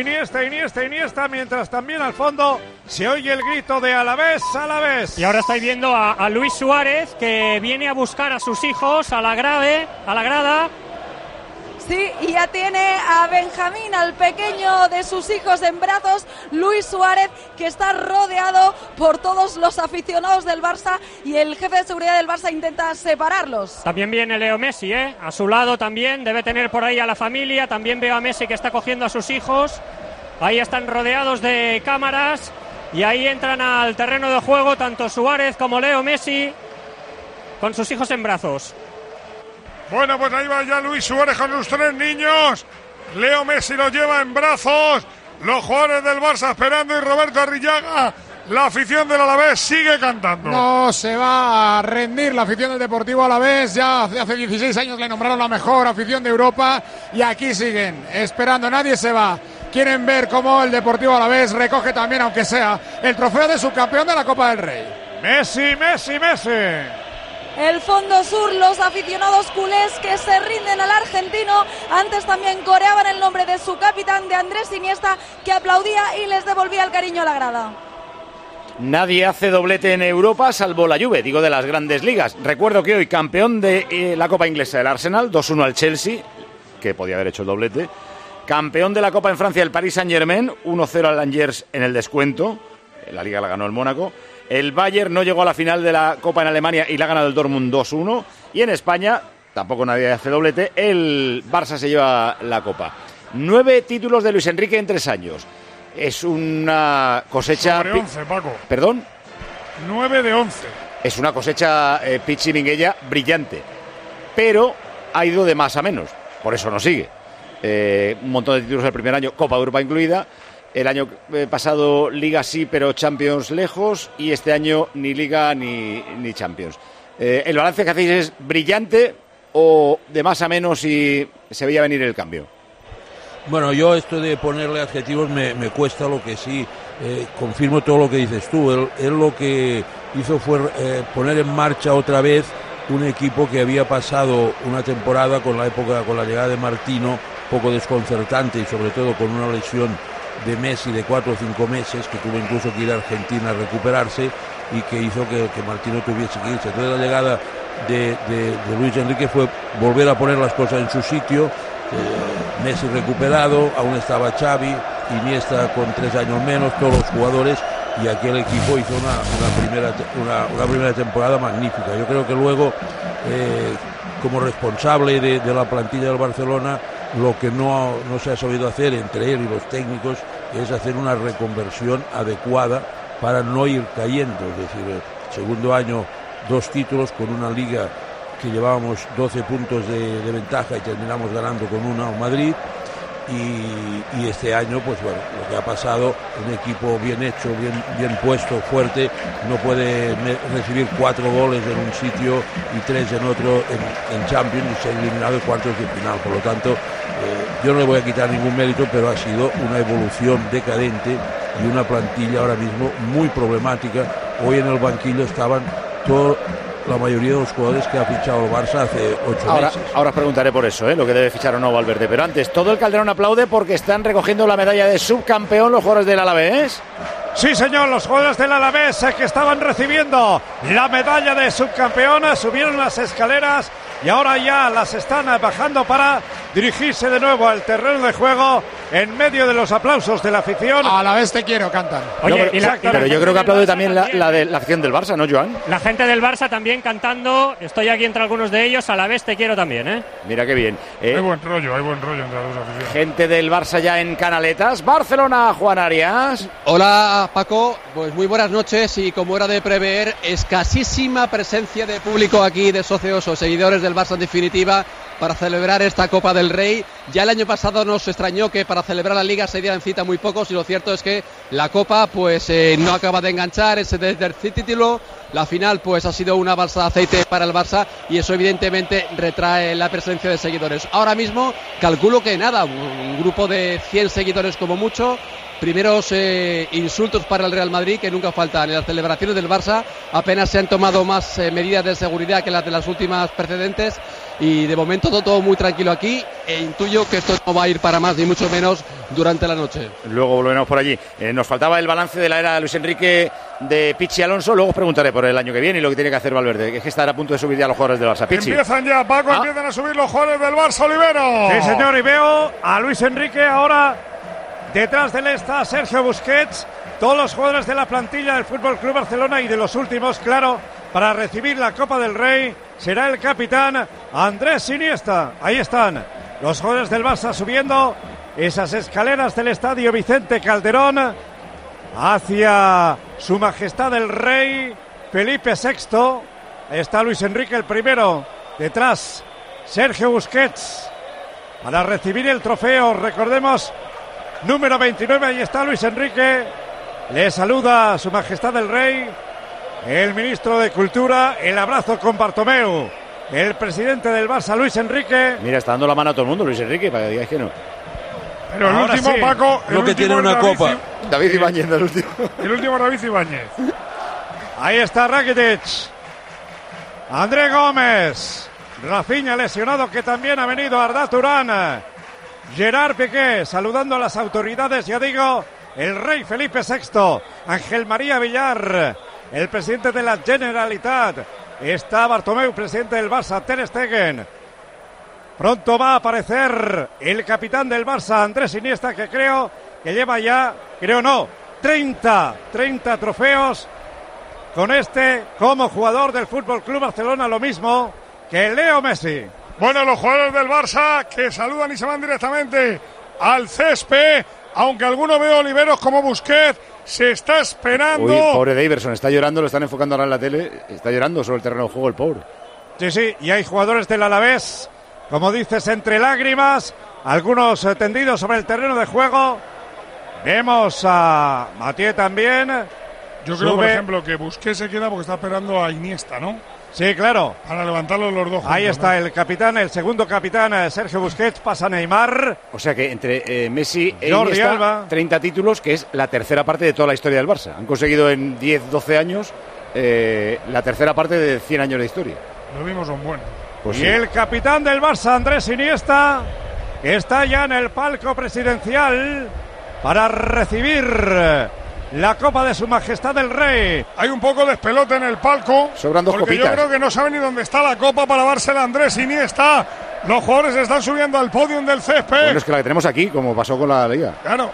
Iniesta, mientras también al fondo se oye el grito de Alavés. Y ahora estáis viendo a Luis Suárez, que viene a buscar a sus hijos a la grada. Sí, y ya tiene a Benjamín, al pequeño de sus hijos en brazos, Luis Suárez, que está rodeado por todos los aficionados del Barça y el jefe de seguridad del Barça intenta separarlos. También viene Leo Messi, a su lado también, debe tener por ahí a la familia, también veo a Messi que está cogiendo a sus hijos, ahí están rodeados de cámaras y ahí entran al terreno de juego tanto Suárez como Leo Messi con sus hijos en brazos. Bueno, pues ahí va ya Luis Suárez con sus 3 niños. Leo Messi los lleva en brazos. Los jugadores del Barça esperando y Roberto Arrillaga. La afición del Alavés sigue cantando. No se va a rendir la afición del Deportivo Alavés. Ya hace 16 años le nombraron la mejor afición de Europa. Y aquí siguen esperando. Nadie se va. Quieren ver cómo el Deportivo Alavés recoge también, aunque sea, el trofeo de subcampeón de la Copa del Rey. Messi. El fondo sur, los aficionados culés que se rinden al argentino. Antes también coreaban el nombre de su capitán, de Andrés Iniesta, que aplaudía y les devolvía el cariño a la grada. Nadie hace doblete en Europa salvo la Juve, digo de las grandes ligas. Recuerdo que hoy campeón de la Copa Inglesa el Arsenal, 2-1 al Chelsea, que podía haber hecho el doblete. Campeón de la Copa en Francia el Paris Saint-Germain, 1-0 al Angers en el descuento. La Liga la ganó el Mónaco. El Bayern no llegó a la final de la Copa en Alemania y la ha ganado el Dortmund 2-1. Y en España, tampoco nadie hace doblete, el Barça se lleva la Copa. 9 títulos de Luis Enrique en 3 años. Es una cosecha... Sobre 11, Paco. ¿Perdón? 9 de 11. Es una cosecha Pichi Minguella brillante. Pero ha ido de más a menos. Por eso no sigue. Un montón de títulos el primer año, Copa de Europa incluida. El año pasado Liga sí, pero Champions lejos. Y este año ni Liga ni Champions. ¿El balance que hacéis es brillante o de más a menos y se veía venir el cambio? Bueno, yo esto de ponerle adjetivos me cuesta, lo que sí confirmo todo lo que dices tú. Él lo que hizo fue poner en marcha otra vez un equipo que había pasado una temporada con la llegada de Martino poco desconcertante y sobre todo con una lesión de Messi de 4 o 5 meses, que tuvo incluso que ir a Argentina a recuperarse y que hizo que Martino tuviese que irse. Entonces la llegada de Luis Enrique fue volver a poner las cosas en su sitio. Messi recuperado, aún estaba Xavi, Iniesta con 3 años menos, todos los jugadores, y aquel equipo hizo una primera temporada magnífica. Yo creo que luego, como responsable de la plantilla del Barcelona, lo que no se ha sabido hacer entre él y los técnicos es hacer una reconversión adecuada para no ir cayendo. Es decir, segundo año 2 títulos con una liga que llevábamos 12 puntos de ventaja y terminamos ganando con 1 a Madrid, y este año pues bueno, lo que ha pasado, un equipo bien hecho, bien puesto, fuerte, no puede recibir 4 goles en un sitio y 3 en otro en Champions y ser eliminado en cuartos de final. Por lo tanto, yo no le voy a quitar ningún mérito, pero ha sido una evolución decadente y una plantilla ahora mismo muy problemática. Hoy en el banquillo estaban la mayoría de los jugadores que ha fichado el Barça hace 8 meses. Ahora os preguntaré por eso, lo que debe fichar o no Valverde. Pero antes, todo el Calderón aplaude porque están recogiendo la medalla de subcampeón los jugadores del Alavés. Sí, señor, los jugadores del Alavés que estaban recibiendo la medalla de subcampeón subieron las escaleras y ahora ya las están bajando para dirigirse de nuevo al terreno de juego en medio de los aplausos de la afición. A la vez te quiero, cantan. Oye, pero yo creo que aplaude también la de la afición del Barça, ¿no, Joan? La gente del Barça también cantando. Estoy aquí entre algunos de ellos. A la vez te quiero también, ¿eh? Mira qué bien. Hay buen rollo entre las dos aficiones. Gente del Barça ya en Canaletas. Barcelona, Juan Arias. Hola, Paco. Pues muy buenas noches y como era de prever, escasísima presencia de público aquí, de socios o seguidores del Barça en definitiva, para celebrar esta Copa del Rey. Ya el año pasado nos extrañó que para celebrar la Liga se dieran cita muy pocos y lo cierto es que la Copa pues no acaba de enganchar ese tercer título. La final pues ha sido una balsa de aceite para el Barça y eso evidentemente retrae la presencia de seguidores. Ahora mismo calculo que nada, un grupo de 100 seguidores como mucho. Primeros insultos para el Real Madrid que nunca faltan. En las celebraciones del Barça apenas se han tomado más medidas de seguridad que las de las últimas precedentes y de momento todo muy tranquilo aquí e intuyo que esto no va a ir para más ni mucho menos durante la noche. Luego volveremos por allí. Nos faltaba el balance de la era de Luis Enrique, de Pichi Alonso. Luego os preguntaré por el año que viene y lo que tiene que hacer Valverde, que es que estará a punto de subir ya los jugadores del Barça. Pichi. Empiezan ya, Paco, empiezan a subir los jugadores del Barça, Olivero. Sí, señor, y veo a Luis Enrique ahora. Detrás de él está Sergio Busquets, todos los jugadores de la plantilla del Fútbol Club Barcelona y de los últimos, claro, para recibir la Copa del Rey será el capitán Andrés Iniesta. Ahí están los jugadores del Barça subiendo esas escaleras del estadio Vicente Calderón hacia Su Majestad el Rey Felipe VI. Ahí está Luis Enrique el primero, detrás Sergio Busquets para recibir el trofeo, recordemos. Número 29, ahí está Luis Enrique. Le saluda a Su Majestad el Rey, el ministro de Cultura, el abrazo con Bartomeu, el presidente del Barça, Luis Enrique. Mira, está dando la mano a todo el mundo, Luis Enrique, para que digáis que no. Pero el último, sí. Paco, lo que tiene una copa. David Ibáñez, el último. El último, David Ibáñez. Ahí está Rakitic. André Gómez. Rafinha lesionado, que también ha venido. Arda Turán. Gerard Piqué saludando a las autoridades, ya digo, el rey Felipe VI, Ángel María Villar, el presidente de la Generalitat, está Bartomeu, presidente del Barça, Ter Stegen. Pronto va a aparecer el capitán del Barça, Andrés Iniesta, que creo que lleva ya, 30 trofeos con como jugador del Fútbol Club Barcelona, lo mismo que Leo Messi. Bueno, los jugadores del Barça que saludan y se van directamente al césped, aunque alguno ve oliveros como Busquets, se está esperando. Uy, pobre Daverson, está llorando, lo están enfocando ahora en la tele, está llorando sobre el terreno de juego el pobre. Sí, y hay jugadores del Alavés, como dices, entre lágrimas, algunos tendidos sobre el terreno de juego. Vemos a Mathieu también. Yo creo, por ejemplo, que Busquets se queda porque está esperando a Iniesta, ¿no? Sí, claro. Para levantarlos los dos juntos. Ahí está, ¿no? El capitán, el segundo capitán, Sergio Busquets, pasa Neymar. O sea que entre Messi e Jordi Iniesta, Alba. 30 títulos, que es la tercera parte de toda la historia del Barça. Han conseguido en 10, 12 años la tercera parte de 100 años de historia. Los mismos son buenos. Pues y sí. El capitán del Barça, Andrés Iniesta, que está ya en el palco presidencial para recibir la Copa de Su Majestad el Rey. Hay un poco de despelote en el palco. Sobran dos porque copitas. Yo creo que no saben ni dónde está la Copa para dársela a Andrés Iniesta. Los jugadores están subiendo al podium del césped. Bueno, es que la que tenemos aquí, como pasó con la Liga. Claro.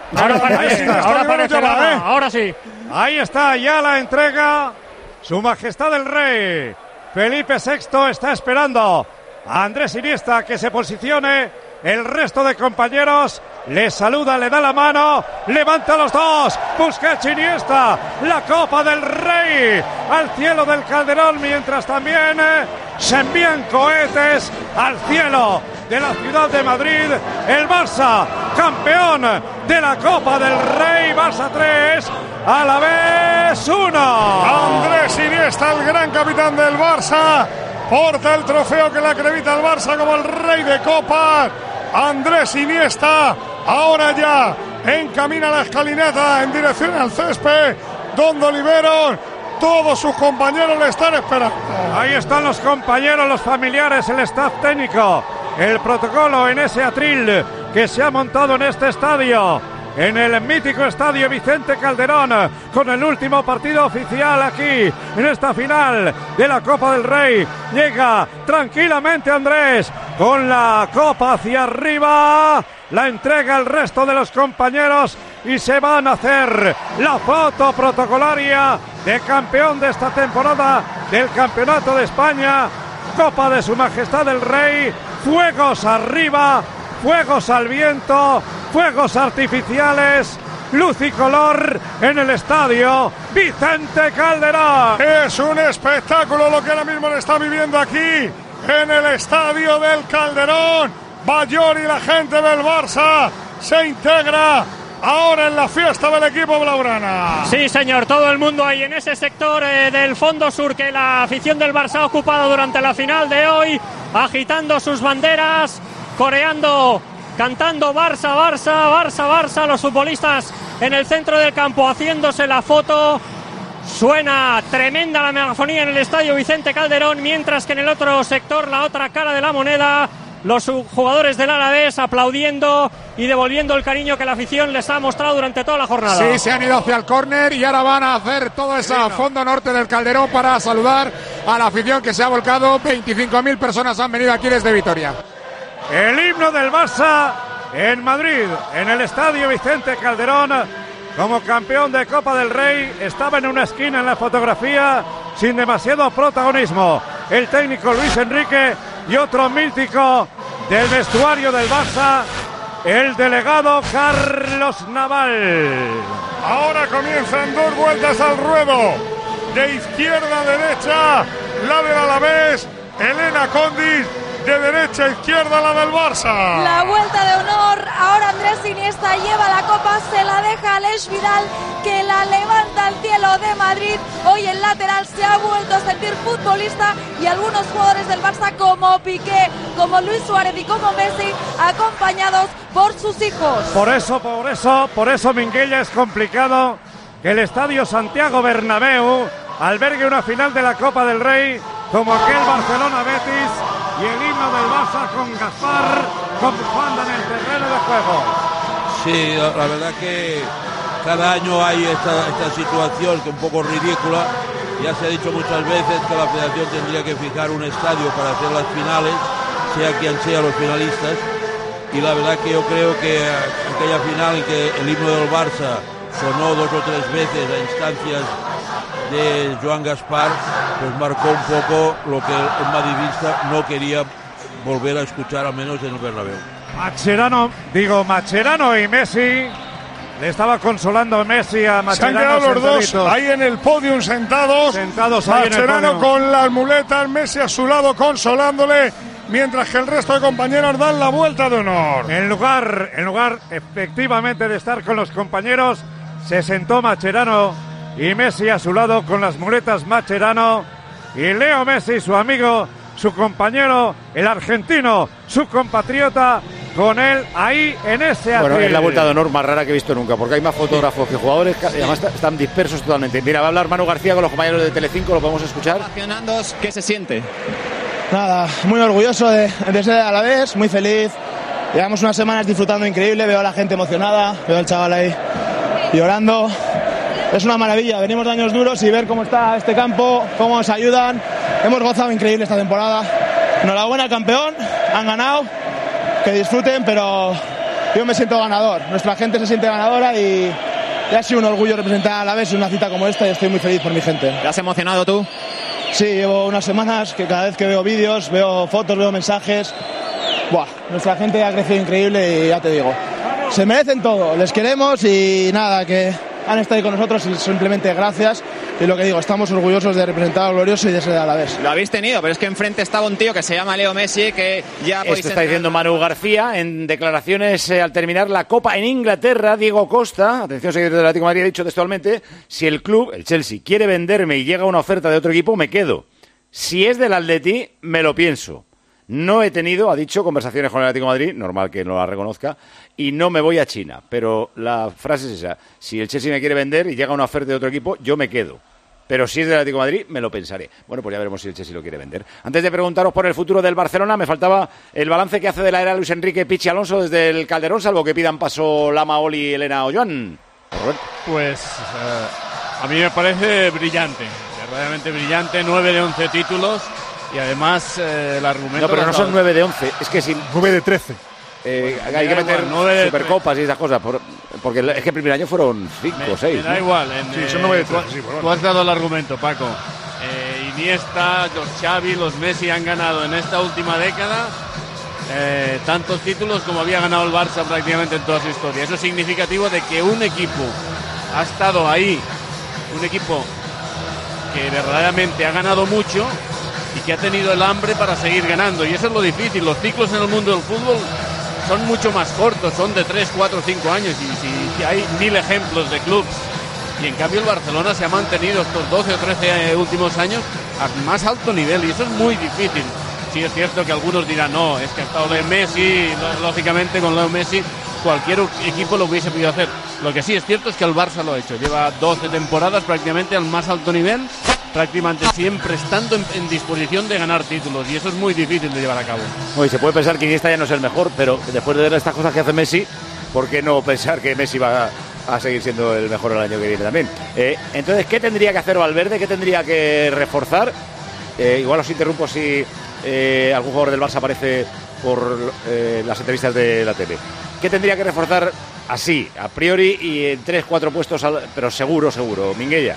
Ahora sí. Ahí está ya la entrega. Su Majestad el Rey Felipe VI está esperando a Andrés Iniesta que se posicione. El resto de compañeros le saluda, le da la mano, levanta los dos, Busquets, Iniesta, la Copa del Rey al cielo del Calderón, mientras también se envían cohetes al cielo de la ciudad de Madrid. El Barça, campeón de la Copa del Rey, Barça 3, Alavés 1. Andrés Iniesta, el gran capitán del Barça, porta el trofeo que le acredita al Barça como el rey de copas. Andrés Iniesta ahora ya encamina la escalinata en dirección al césped, donde Oliveros todos sus compañeros le están esperando. Ahí están los compañeros, los familiares, el staff técnico, el protocolo en ese atril que se ha montado en este estadio, en el mítico estadio Vicente Calderón, con el último partido oficial aquí, en esta final de la Copa del Rey. Llega tranquilamente Andrés, con la copa hacia arriba, la entrega al resto de los compañeros y se van a hacer la foto protocolaria de campeón de esta temporada del Campeonato de España, Copa de Su Majestad el Rey. Fuegos arriba, fuegos al viento, fuegos artificiales, luz y color en el estadio Vicente Calderón. Es un espectáculo lo que ahora mismo le está viviendo aquí en el estadio del Calderón. Bayón y la gente del Barça se integra ahora en la fiesta del equipo blaugrana. Sí, señor, todo el mundo ahí en ese sector del fondo sur que la afición del Barça ha ocupado durante la final de hoy, agitando sus banderas, coreando, cantando Barça, Barça, Barça, Barça, los futbolistas en el centro del campo haciéndose la foto. Suena tremenda la megafonía en el estadio Vicente Calderón, mientras que en el otro sector, la otra cara de la moneda, los jugadores del Alavés aplaudiendo y devolviendo el cariño que la afición les ha mostrado durante toda la jornada. Sí, se han ido hacia el córner y ahora van a hacer todo ese fondo norte del Calderón para saludar a la afición que se ha volcado. 25.000 personas han venido aquí desde Vitoria. El himno del Barça en Madrid, en el estadio Vicente Calderón, como campeón de Copa del Rey, estaba en una esquina en la fotografía sin demasiado protagonismo. El técnico Luis Enrique y otro mítico del vestuario del Barça, el delegado Carlos Naval. Ahora comienzan 2 vueltas al ruedo, de izquierda a derecha, la del Alavés, Elena Condis, de derecha a izquierda la del Barça. La vuelta de honor, ahora Andrés Iniesta lleva la copa, se la deja a Aleix Vidal, que la levanta al cielo de Madrid. Hoy el lateral se ha vuelto a sentir futbolista y algunos jugadores del Barça como Piqué, como Luis Suárez y como Messi, acompañados por sus hijos. Por eso Minguella, es complicado que el estadio Santiago Bernabéu albergue una final de la Copa del Rey como aquel Barcelona-Betis y el himno del Barça con Gaspar bufanda en el terreno de juego. Sí, la verdad que cada año hay esta situación que es un poco ridícula. Ya se ha dicho muchas veces que la Federación tendría que fijar un estadio para hacer las finales, sea quien sea los finalistas. Y la verdad que yo creo que aquella final en que el himno del Barça sonó 2 o 3 veces a instancias de Joan Gaspar, pues marcó un poco lo que el madridista no quería volver a escuchar, al menos en el Bernabéu. Macherano y Messi, le estaba consolando Messi a Macherano. Se han quedado los dos ahí en el podium sentados ahí Macherano en el con las muletas, Messi a su lado consolándole, mientras que el resto de compañeros dan la vuelta de honor. En lugar efectivamente de estar con los compañeros, se sentó Macherano y Messi a su lado con las muletas Macherano, y Leo Messi, su amigo, su compañero, el argentino, su compatriota, con él ahí en ese atril. Bueno, es la vuelta de honor más rara que he visto nunca, porque hay más fotógrafos que jugadores, y además están dispersos totalmente. Mira, va a hablar Manu García con los compañeros de Telecinco, lo podemos escuchar. ¿Qué se siente? Nada, muy orgulloso de ser a la vez, muy feliz. Llevamos unas semanas disfrutando increíble, veo a la gente emocionada, veo al chaval ahí llorando. Es una maravilla, venimos de años duros y ver cómo está este campo, cómo nos ayudan. Hemos gozado increíble esta temporada. Enhorabuena, campeón, han ganado, que disfruten, pero yo me siento ganador. Nuestra gente se siente ganadora y ha sido un orgullo representar a la vez en una cita como esta y estoy muy feliz por mi gente. ¿Te has emocionado tú? Sí, llevo unas semanas que cada vez que veo vídeos, veo fotos, veo mensajes. Buah, nuestra gente ha crecido increíble y ya te digo, se merecen todo, les queremos y nada, que han estado ahí con nosotros y simplemente gracias. Y lo que digo, estamos orgullosos de representar al Glorioso y de ser a la vez. Lo habéis tenido, pero es que enfrente estaba un tío que se llama Leo Messi, que ya podéis... Esto está diciendo Manu García en declaraciones al terminar la Copa en Inglaterra. Diego Costa, atención, seguidor del Atlético de Madrid, ha dicho textualmente: si el club, el Chelsea, quiere venderme y llega una oferta de otro equipo, me quedo. Si es del Atleti, me lo pienso. No he tenido, ha dicho, conversaciones con el Atlético de Madrid, normal que no la reconozca, y no me voy a China. Pero la frase es esa: si el Chelsea me quiere vender y llega una oferta de otro equipo, yo me quedo. pero si es del Atlético de Madrid, me lo pensaré. Bueno, pues ya veremos si el Chelsea lo quiere vender. Antes de preguntaros por el futuro del Barcelona, me faltaba el balance que hace de la era Luis Enrique, Pichi Alonso desde el Calderón, salvo que pidan paso Lama, Oli, Elena o Joan. Pues a mí me parece brillante, verdaderamente brillante, 9 de 11 títulos y además el argumento... No, pero no son 9 de 11, es que si... 9 de 13. Hay que meter supercopas y esas cosas, porque es que el primer año fueron 5 o 6. Me da igual. Sí, son 9 de 13. Sí, tú has dado el argumento, Paco. Iniesta, los Xavi, los Messi han ganado en esta última década tantos títulos como había ganado el Barça prácticamente en toda su historia. Eso es significativo de que un equipo ha estado ahí, un equipo que verdaderamente ha ganado mucho y que ha tenido el hambre para seguir ganando. Y eso es lo difícil. Los ciclos en el mundo del fútbol son mucho más cortos, son de 3, 4, 5 años y si hay 1000 ejemplos de clubes. Y en cambio el Barcelona se ha mantenido estos 12 o 13 últimos años a más alto nivel y eso es muy difícil. Sí es cierto que algunos dirán, no, es que ha estado Leo Messi, lógicamente con Leo Messi cualquier equipo lo hubiese podido hacer. Lo que sí es cierto es que el Barça lo ha hecho, lleva 12 temporadas prácticamente al más alto nivel, prácticamente siempre estando en disposición de ganar títulos y eso es muy difícil de llevar a cabo. Hoy se puede pensar que Iniesta ya no es el mejor, pero después de ver estas cosas que hace Messi, ¿por qué no pensar que Messi va a seguir siendo el mejor el año que viene también? Entonces, ¿qué tendría que hacer Valverde? ¿Qué tendría que reforzar? Igual os interrumpo si algún jugador del Barça aparece por las entrevistas de la TV. ¿Qué tendría que reforzar así, a priori, y en 3-4 puestos, pero seguro, Minguella?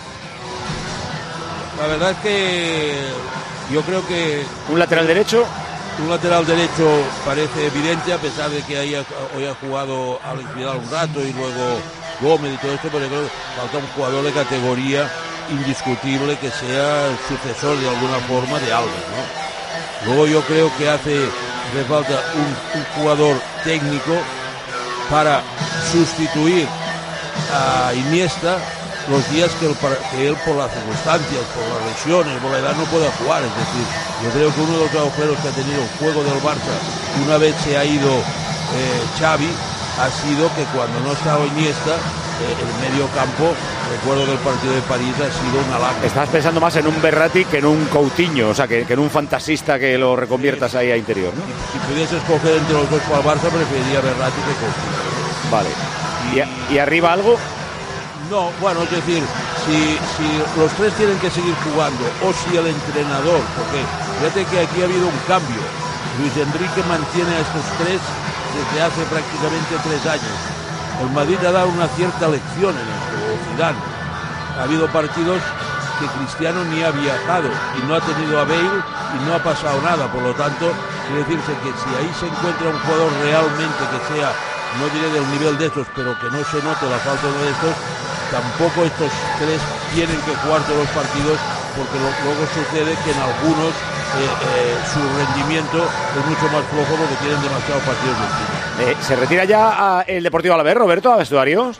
La verdad es que yo creo que... ¿Un lateral derecho? Un lateral derecho parece evidente, a pesar de que hoy ha jugado Alex Vidal un rato y luego Gómez y todo esto, pero creo que falta un jugador de categoría indiscutible que sea el sucesor de alguna forma de Alves, ¿no? Luego yo creo que hace falta un jugador técnico para sustituir a Iniesta los días que él por las circunstancias, por las lesiones, por la edad no pueda jugar. Es decir, yo creo que uno de los agujeros que ha tenido el juego del Barça una vez se ha ido Xavi ha sido que cuando no estaba Iniesta el medio campo, recuerdo del partido de París, ha sido una lacra. Estás pensando más en un Berratti que en un Coutinho, o sea, que en un fantasista que lo reconviertas ahí a interior, ¿no? Si pudiese escoger entre los dos para el Barça, preferiría Berratti que Coutinho. Vale. ¿Y arriba algo? No, bueno, es decir, si los tres tienen que seguir jugando o si el entrenador, porque fíjate que aquí ha habido un cambio. Luis Enrique mantiene a estos tres desde hace prácticamente 3 años. El Madrid ha dado una cierta lección en esto, Zidane. Ha habido partidos que Cristiano ni ha viajado y no ha tenido a Bale y no ha pasado nada. Por lo tanto, quiere decirse que si ahí se encuentra un jugador realmente que sea, no diré del nivel de estos, pero que no se note la falta de estos, tampoco estos tres tienen que jugar todos los partidos, porque luego sucede que en algunos su rendimiento es mucho más flojo porque tienen demasiados partidos de encima. ¿Se retira ya el Deportivo Alavés, Roberto, a vestuarios?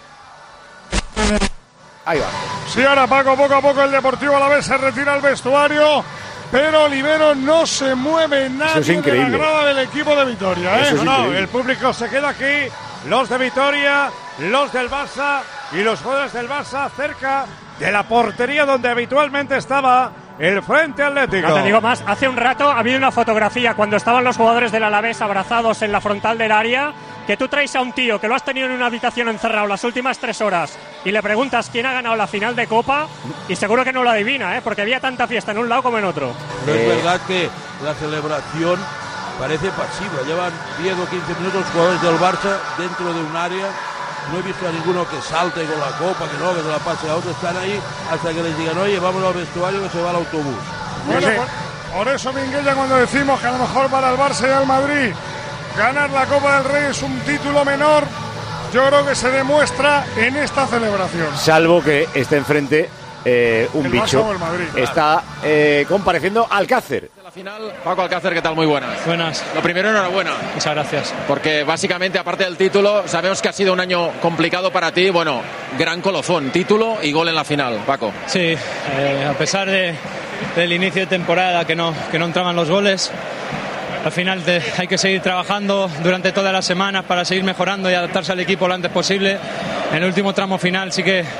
Ahí va. Sí, ahora Paco, poco a poco el Deportivo Alavés se retira al vestuario, pero Olivero no se mueve nadie de la grada del equipo de Vitoria. El público se queda aquí, los de Vitoria, los del Barça y los jugadores del Barça cerca de la portería donde habitualmente estaba el Frente Atlético. No te digo más, hace un rato ha habido una fotografía cuando estaban los jugadores del Alavés abrazados en la frontal del área, que tú traes a un tío que lo has tenido en una habitación encerrado las últimas 3 horas y le preguntas quién ha ganado la final de Copa y seguro que no lo adivina, porque había tanta fiesta en un lado como en otro. Pero es verdad que la celebración parece pasiva, llevan 10 o 15 minutos los jugadores del Barça dentro de un área. No he visto a ninguno que salte con la copa, que se la pase a otro. Están ahí hasta que les digan, oye, vámonos al vestuario que se va al autobús. Bueno, por eso, Minguella, cuando decimos que a lo mejor para el Barça y al Madrid ganar la Copa del Rey es un título menor, yo creo que se demuestra en esta celebración. Salvo que esté enfrente un bicho. Está compareciendo Alcácer. Final, Paco Alcácer, ¿qué tal? Muy buenas. Buenas. Lo primero, enhorabuena. Muchas gracias. Porque básicamente, aparte del título, sabemos que ha sido un año complicado para ti. Bueno, gran colofón, título y gol en la final, Paco. Sí, a pesar del inicio de temporada que no entraban los goles, al final hay que seguir trabajando durante todas las semanas para seguir mejorando y adaptarse al equipo lo antes posible. En el último tramo final sí que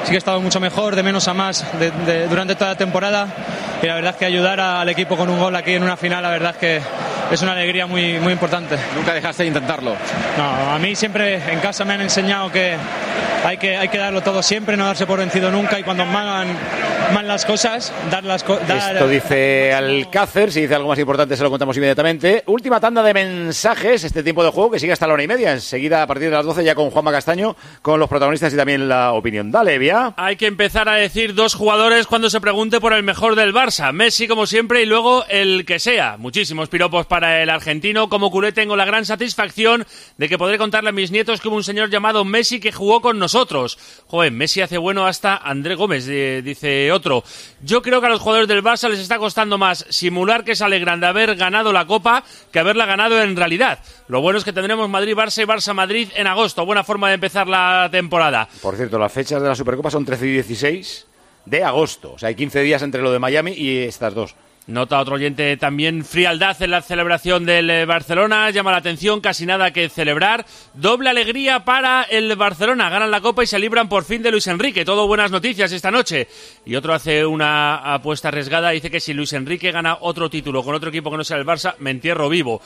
sí que he estado mucho mejor, de menos a más durante toda la temporada, y la verdad es que ayudar al equipo con un gol aquí en una final, la verdad es que es una alegría muy, muy importante. ¿Nunca dejaste de intentarlo? No, a mí siempre en casa me han enseñado que hay que darlo todo siempre, no darse por vencido nunca, y cuando mal las cosas, Esto dice Alcácer. Si dice algo más importante se lo contamos inmediatamente. Última tanda de mensajes, este tiempo de juego que sigue hasta la 1:30. Enseguida a partir de las 12 ya con Juanma Castaño, con los protagonistas y también la opinión. Dale, Via. Hay que empezar a decir dos jugadores cuando se pregunte por el mejor del Barça. Messi, como siempre, y luego el que sea. Muchísimos piropos para el argentino. Como culé tengo la gran satisfacción de que podré contarle a mis nietos que hubo un señor llamado Messi que jugó con nosotros. Joder, Messi hace bueno hasta André Gómez, dice otro. Yo creo que a los jugadores del Barça les está costando más simular que se alegran de haber ganado la Copa que haberla ganado en realidad. Lo bueno es que tendremos Madrid-Barça y Barça-Madrid en agosto. Buena forma de empezar la temporada. Por cierto, las fechas de la Supercopa son 13 y 16 de agosto. O sea, hay 15 días entre lo de Miami y estas dos. Nota otro oyente también frialdad en la celebración del Barcelona, llama la atención, casi nada que celebrar. Doble alegría para el Barcelona, ganan la Copa y se libran por fin de Luis Enrique. Todo buenas noticias esta noche. Y otro hace una apuesta arriesgada, dice que si Luis Enrique gana otro título con otro equipo que no sea el Barça, me entierro vivo.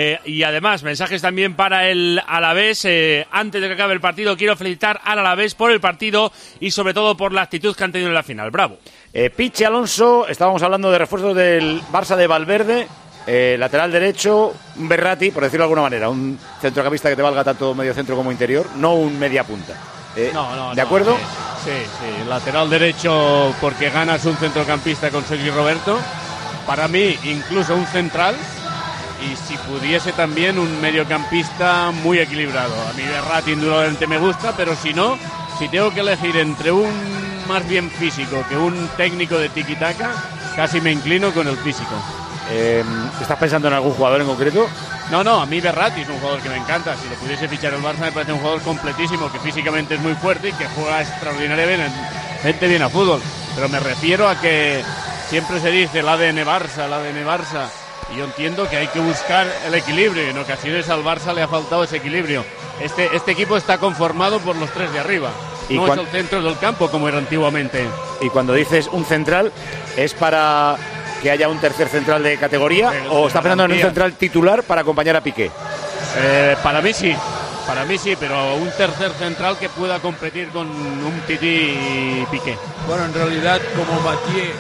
Y además, mensajes también para el Alavés. Antes de que acabe el partido, quiero felicitar al Alavés por el partido y sobre todo por la actitud que han tenido en la final. Bravo. Pichi Alonso, estábamos hablando de refuerzos del Barça de Valverde, lateral derecho, un Berratti, por decirlo de alguna manera, un centrocampista que te valga tanto medio centro como interior, no un media punta. ¿De acuerdo? Sí, lateral derecho porque ganas un centrocampista con Sergi Roberto, para mí incluso un central, y si pudiese también un mediocampista muy equilibrado. A mí Berratti indudablemente me gusta, pero si no, si tengo que elegir entre un más bien físico que un técnico de tiki-taka, casi me inclino con el físico. ¿Estás pensando en algún jugador en concreto? No, a mí Berratti es un jugador que me encanta. Si lo pudiese fichar el Barça me parece un jugador completísimo, que físicamente es muy fuerte y que juega extraordinariamente bien a fútbol. Pero me refiero a que siempre se dice el ADN Barça. Y yo entiendo que hay que buscar el equilibrio, y en ocasiones al Barça le ha faltado ese equilibrio. Este equipo está conformado por los tres de arriba. No es el centro del campo como era antiguamente. Y cuando dices un central, ¿es para que haya un tercer central de categoría o estás pensando en un central titular para acompañar a Piqué? Para mí sí, pero un tercer central que pueda competir con un Titi y Piqué. Bueno, en realidad, como Mathieu,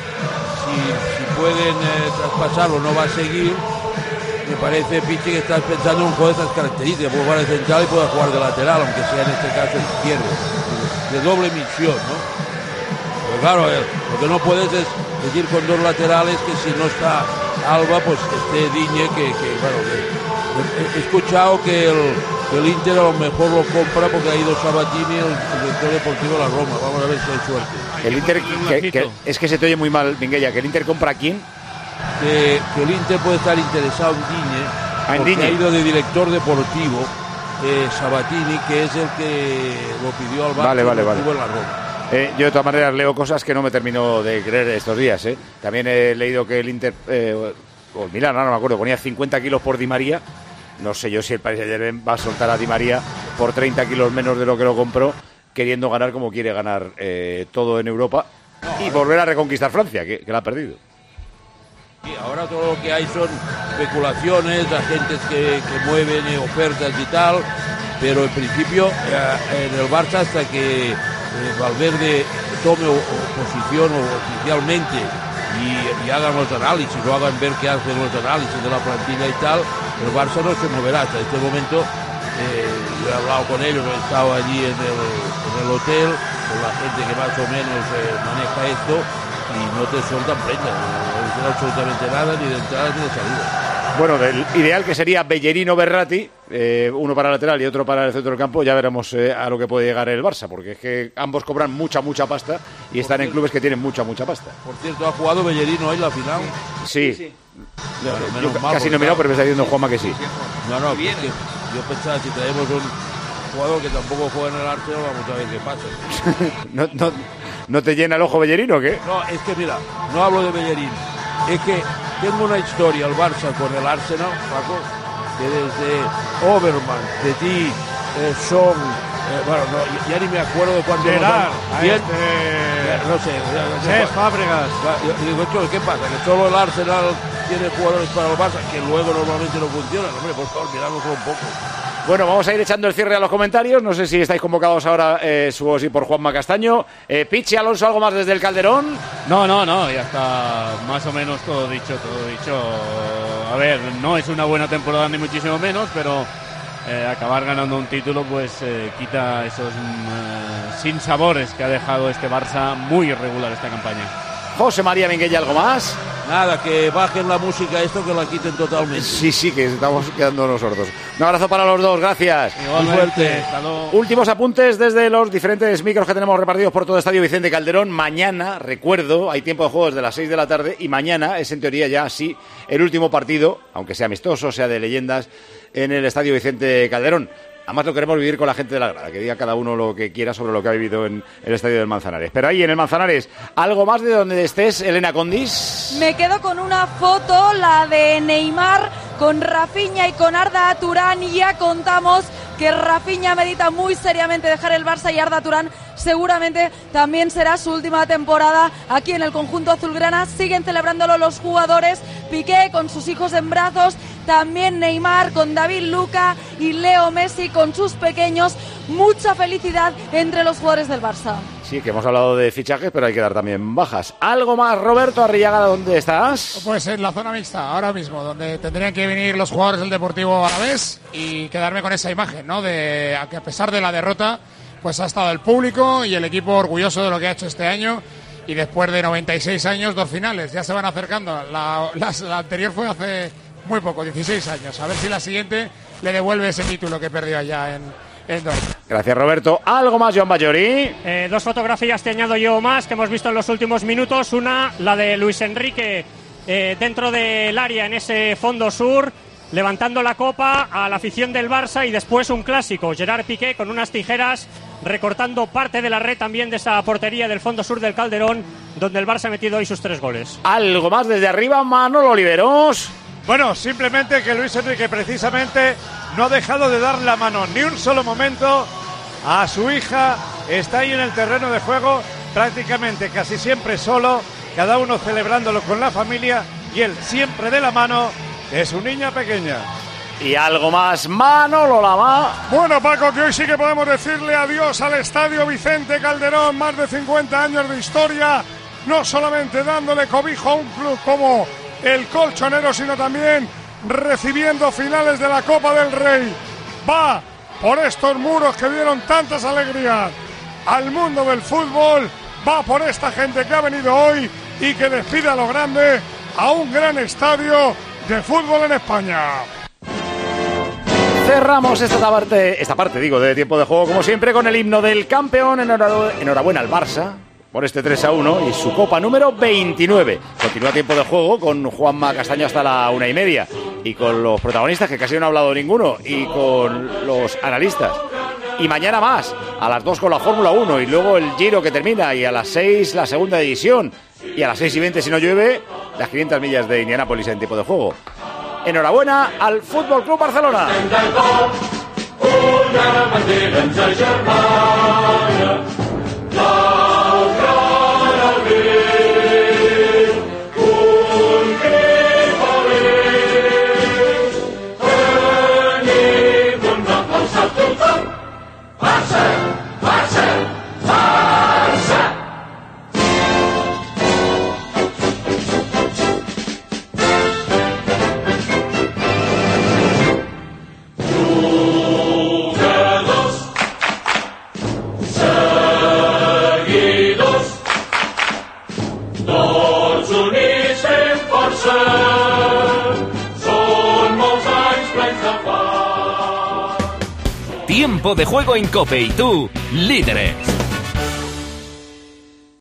si pueden traspasarlo, no va a seguir. Me parece, Pichi, que estás pensando en un juego de estas características. Puede jugar de central y puede jugar de lateral, aunque sea en este caso izquierdo. De doble misión, ¿no? Pero claro, lo que no puedes es decir con dos laterales que si no está Alba, pues esté Digne, he escuchado que el Inter a lo mejor lo compra porque ha ido Sabatini, el director deportivo de la Roma. Vamos a ver si hay suerte. El Inter, es que se te oye muy mal, Minguella, que el Inter compra a quién. Que el Inter puede estar interesado en Digne, porque ha ido de director deportivo Sabatini, que es el que lo pidió al Barça. Vale. En la Roma. Yo de todas maneras leo cosas que no me termino de creer estos días. También he leído que el Inter, o el Milán, no me acuerdo, ponía 50 kilos por Di María. No sé yo si el Paris Saint-Germain va a soltar a Di María por 30 kilos menos de lo que lo compró, queriendo ganar como quiere ganar todo en Europa y volver a reconquistar Francia, que la ha perdido. Y ahora todo lo que hay son especulaciones, agentes que mueven ofertas y tal, pero en principio en el Barça, hasta que Valverde tome posición oficialmente y hagan los análisis, o hagan ver qué hacen los análisis de la plantilla y tal, el Barça no se moverá. Hasta este momento yo he hablado con ellos, he estado allí en el hotel con la gente que más o menos maneja esto, y no te sueltan prenda, no dicen absolutamente nada, ni de entrada ni de salida. Bueno, del ideal que sería Bellerino Berratti, uno para el lateral y otro para el centro del campo, ya veremos a lo que puede llegar el Barça, porque es que ambos cobran mucha pasta y están en clubes que tienen mucha pasta. Por cierto, ¿ha jugado Bellerino hoy la final? Sí. Bueno, yo casi no he mirado, pero me está diciendo Juanma que sí. No, yo pensaba, si traemos un jugador que tampoco juega en el Arsenal, vamos a ver qué pasa. ¿No te llena el ojo Bellerino o qué? No, es que mira, no hablo de Bellerino, es que tengo una historia al Barça con el Arsenal, Paco, que desde Overmars, Petit, Son, Bueno, no, ya ni me acuerdo de cuánto. Gerard, no sé. Fábregas. Digo, esto, ¿qué pasa? Que solo el Arsenal tiene jugadores para el Barça, que luego normalmente no funcionan. Hombre, por favor, mirámoslo un poco. Bueno, vamos a ir echando el cierre a los comentarios. No sé si estáis convocados ahora, supongo sí, por Juanma Castaño. Pichi, Alonso, ¿algo más desde el Calderón? No, ya está más o menos todo dicho. A ver, no es una buena temporada ni muchísimo menos, pero acabar ganando un título pues quita esos sinsabores que ha dejado este Barça muy irregular esta campaña. José María Minguella, ¿algo más? Nada, que bajen la música esto, que la quiten totalmente. Sí, que estamos quedándonos sordos. Un abrazo para los dos, gracias. Muy fuerte. Últimos apuntes desde los diferentes micros que tenemos repartidos por todo el Estadio Vicente Calderón. Mañana, recuerdo, hay tiempo de juego desde las 6 de la tarde y mañana es en teoría ya sí el último partido, aunque sea amistoso, sea de leyendas, en el Estadio Vicente Calderón. Además lo queremos vivir con la gente de la grada, que diga cada uno lo que quiera sobre lo que ha vivido en el Estadio del Manzanares. Pero ahí en el Manzanares, ¿algo más de donde estés, Elena Condis? Me quedo con una foto, la de Neymar con Rafinha y con Arda Turán, y ya contamos que Rafinha medita muy seriamente dejar el Barça y Arda Turán seguramente también será su última temporada aquí en el conjunto azulgrana. Siguen celebrándolo los jugadores, Piqué con sus hijos en brazos, también Neymar con David Luca y Leo Messi con sus pequeños. Mucha felicidad entre los jugadores del Barça. Sí, que hemos hablado de fichajes, pero hay que dar también bajas. ¿Algo más, Roberto Arriaga, dónde estás? Pues en la zona mixta, ahora mismo, donde tendrían que venir los jugadores del Deportivo Alavés, y quedarme con esa imagen, ¿no? De que a pesar de la derrota, pues ha estado el público y el equipo orgulloso de lo que ha hecho este año, y después de 96 años, 2 finales, ya se van acercando. La anterior fue hace muy poco, 16 años. A ver si la siguiente le devuelve ese título que perdió allá en Dortmund. Gracias, Roberto. ¿Algo más, Joan Ballori? 2 fotografías te añado yo más que hemos visto en los últimos minutos. Una, la de Luis Enrique dentro del área en ese fondo sur, levantando la copa a la afición del Barça, y después un clásico, Gerard Piqué con unas tijeras recortando parte de la red también de esa portería del fondo sur del Calderón, donde el Barça ha metido hoy sus 3 goles. ¿Algo más desde arriba, Manolo Oliveros? Bueno, simplemente que Luis Enrique precisamente no ha dejado de dar la mano ni un solo momento a su hija. Está ahí en el terreno de juego prácticamente casi siempre solo, cada uno celebrándolo con la familia, y él siempre de la mano de su niña pequeña. Y algo más, Manolo Lama. Bueno, Paco, que hoy sí que podemos decirle adiós al Estadio Vicente Calderón. Más de 50 años de historia, no solamente dándole cobijo a un club como el Colchonero, sino también recibiendo finales de la Copa del Rey. Va por estos muros que dieron tantas alegrías al mundo del fútbol, va por esta gente que ha venido hoy y que despide a lo grande a un gran estadio de fútbol en España. Cerramos esta parte de tiempo de juego, como siempre, con el himno del campeón. Enhorabuena al Barça por este 3-1 y su copa número 29. Continúa tiempo de juego con Juanma Castaño hasta la 1:30, y con los protagonistas, que casi no ha hablado ninguno, y con los analistas. Y mañana más, a las 2 con la Fórmula 1, y luego el Giro que termina, y a las 6 la segunda edición, y a las 6:20, si no llueve, las 500 millas de Indianápolis en tiempo de juego. Enhorabuena al Fútbol Club Barcelona. Tiempo de juego en COPE y tú, líderes.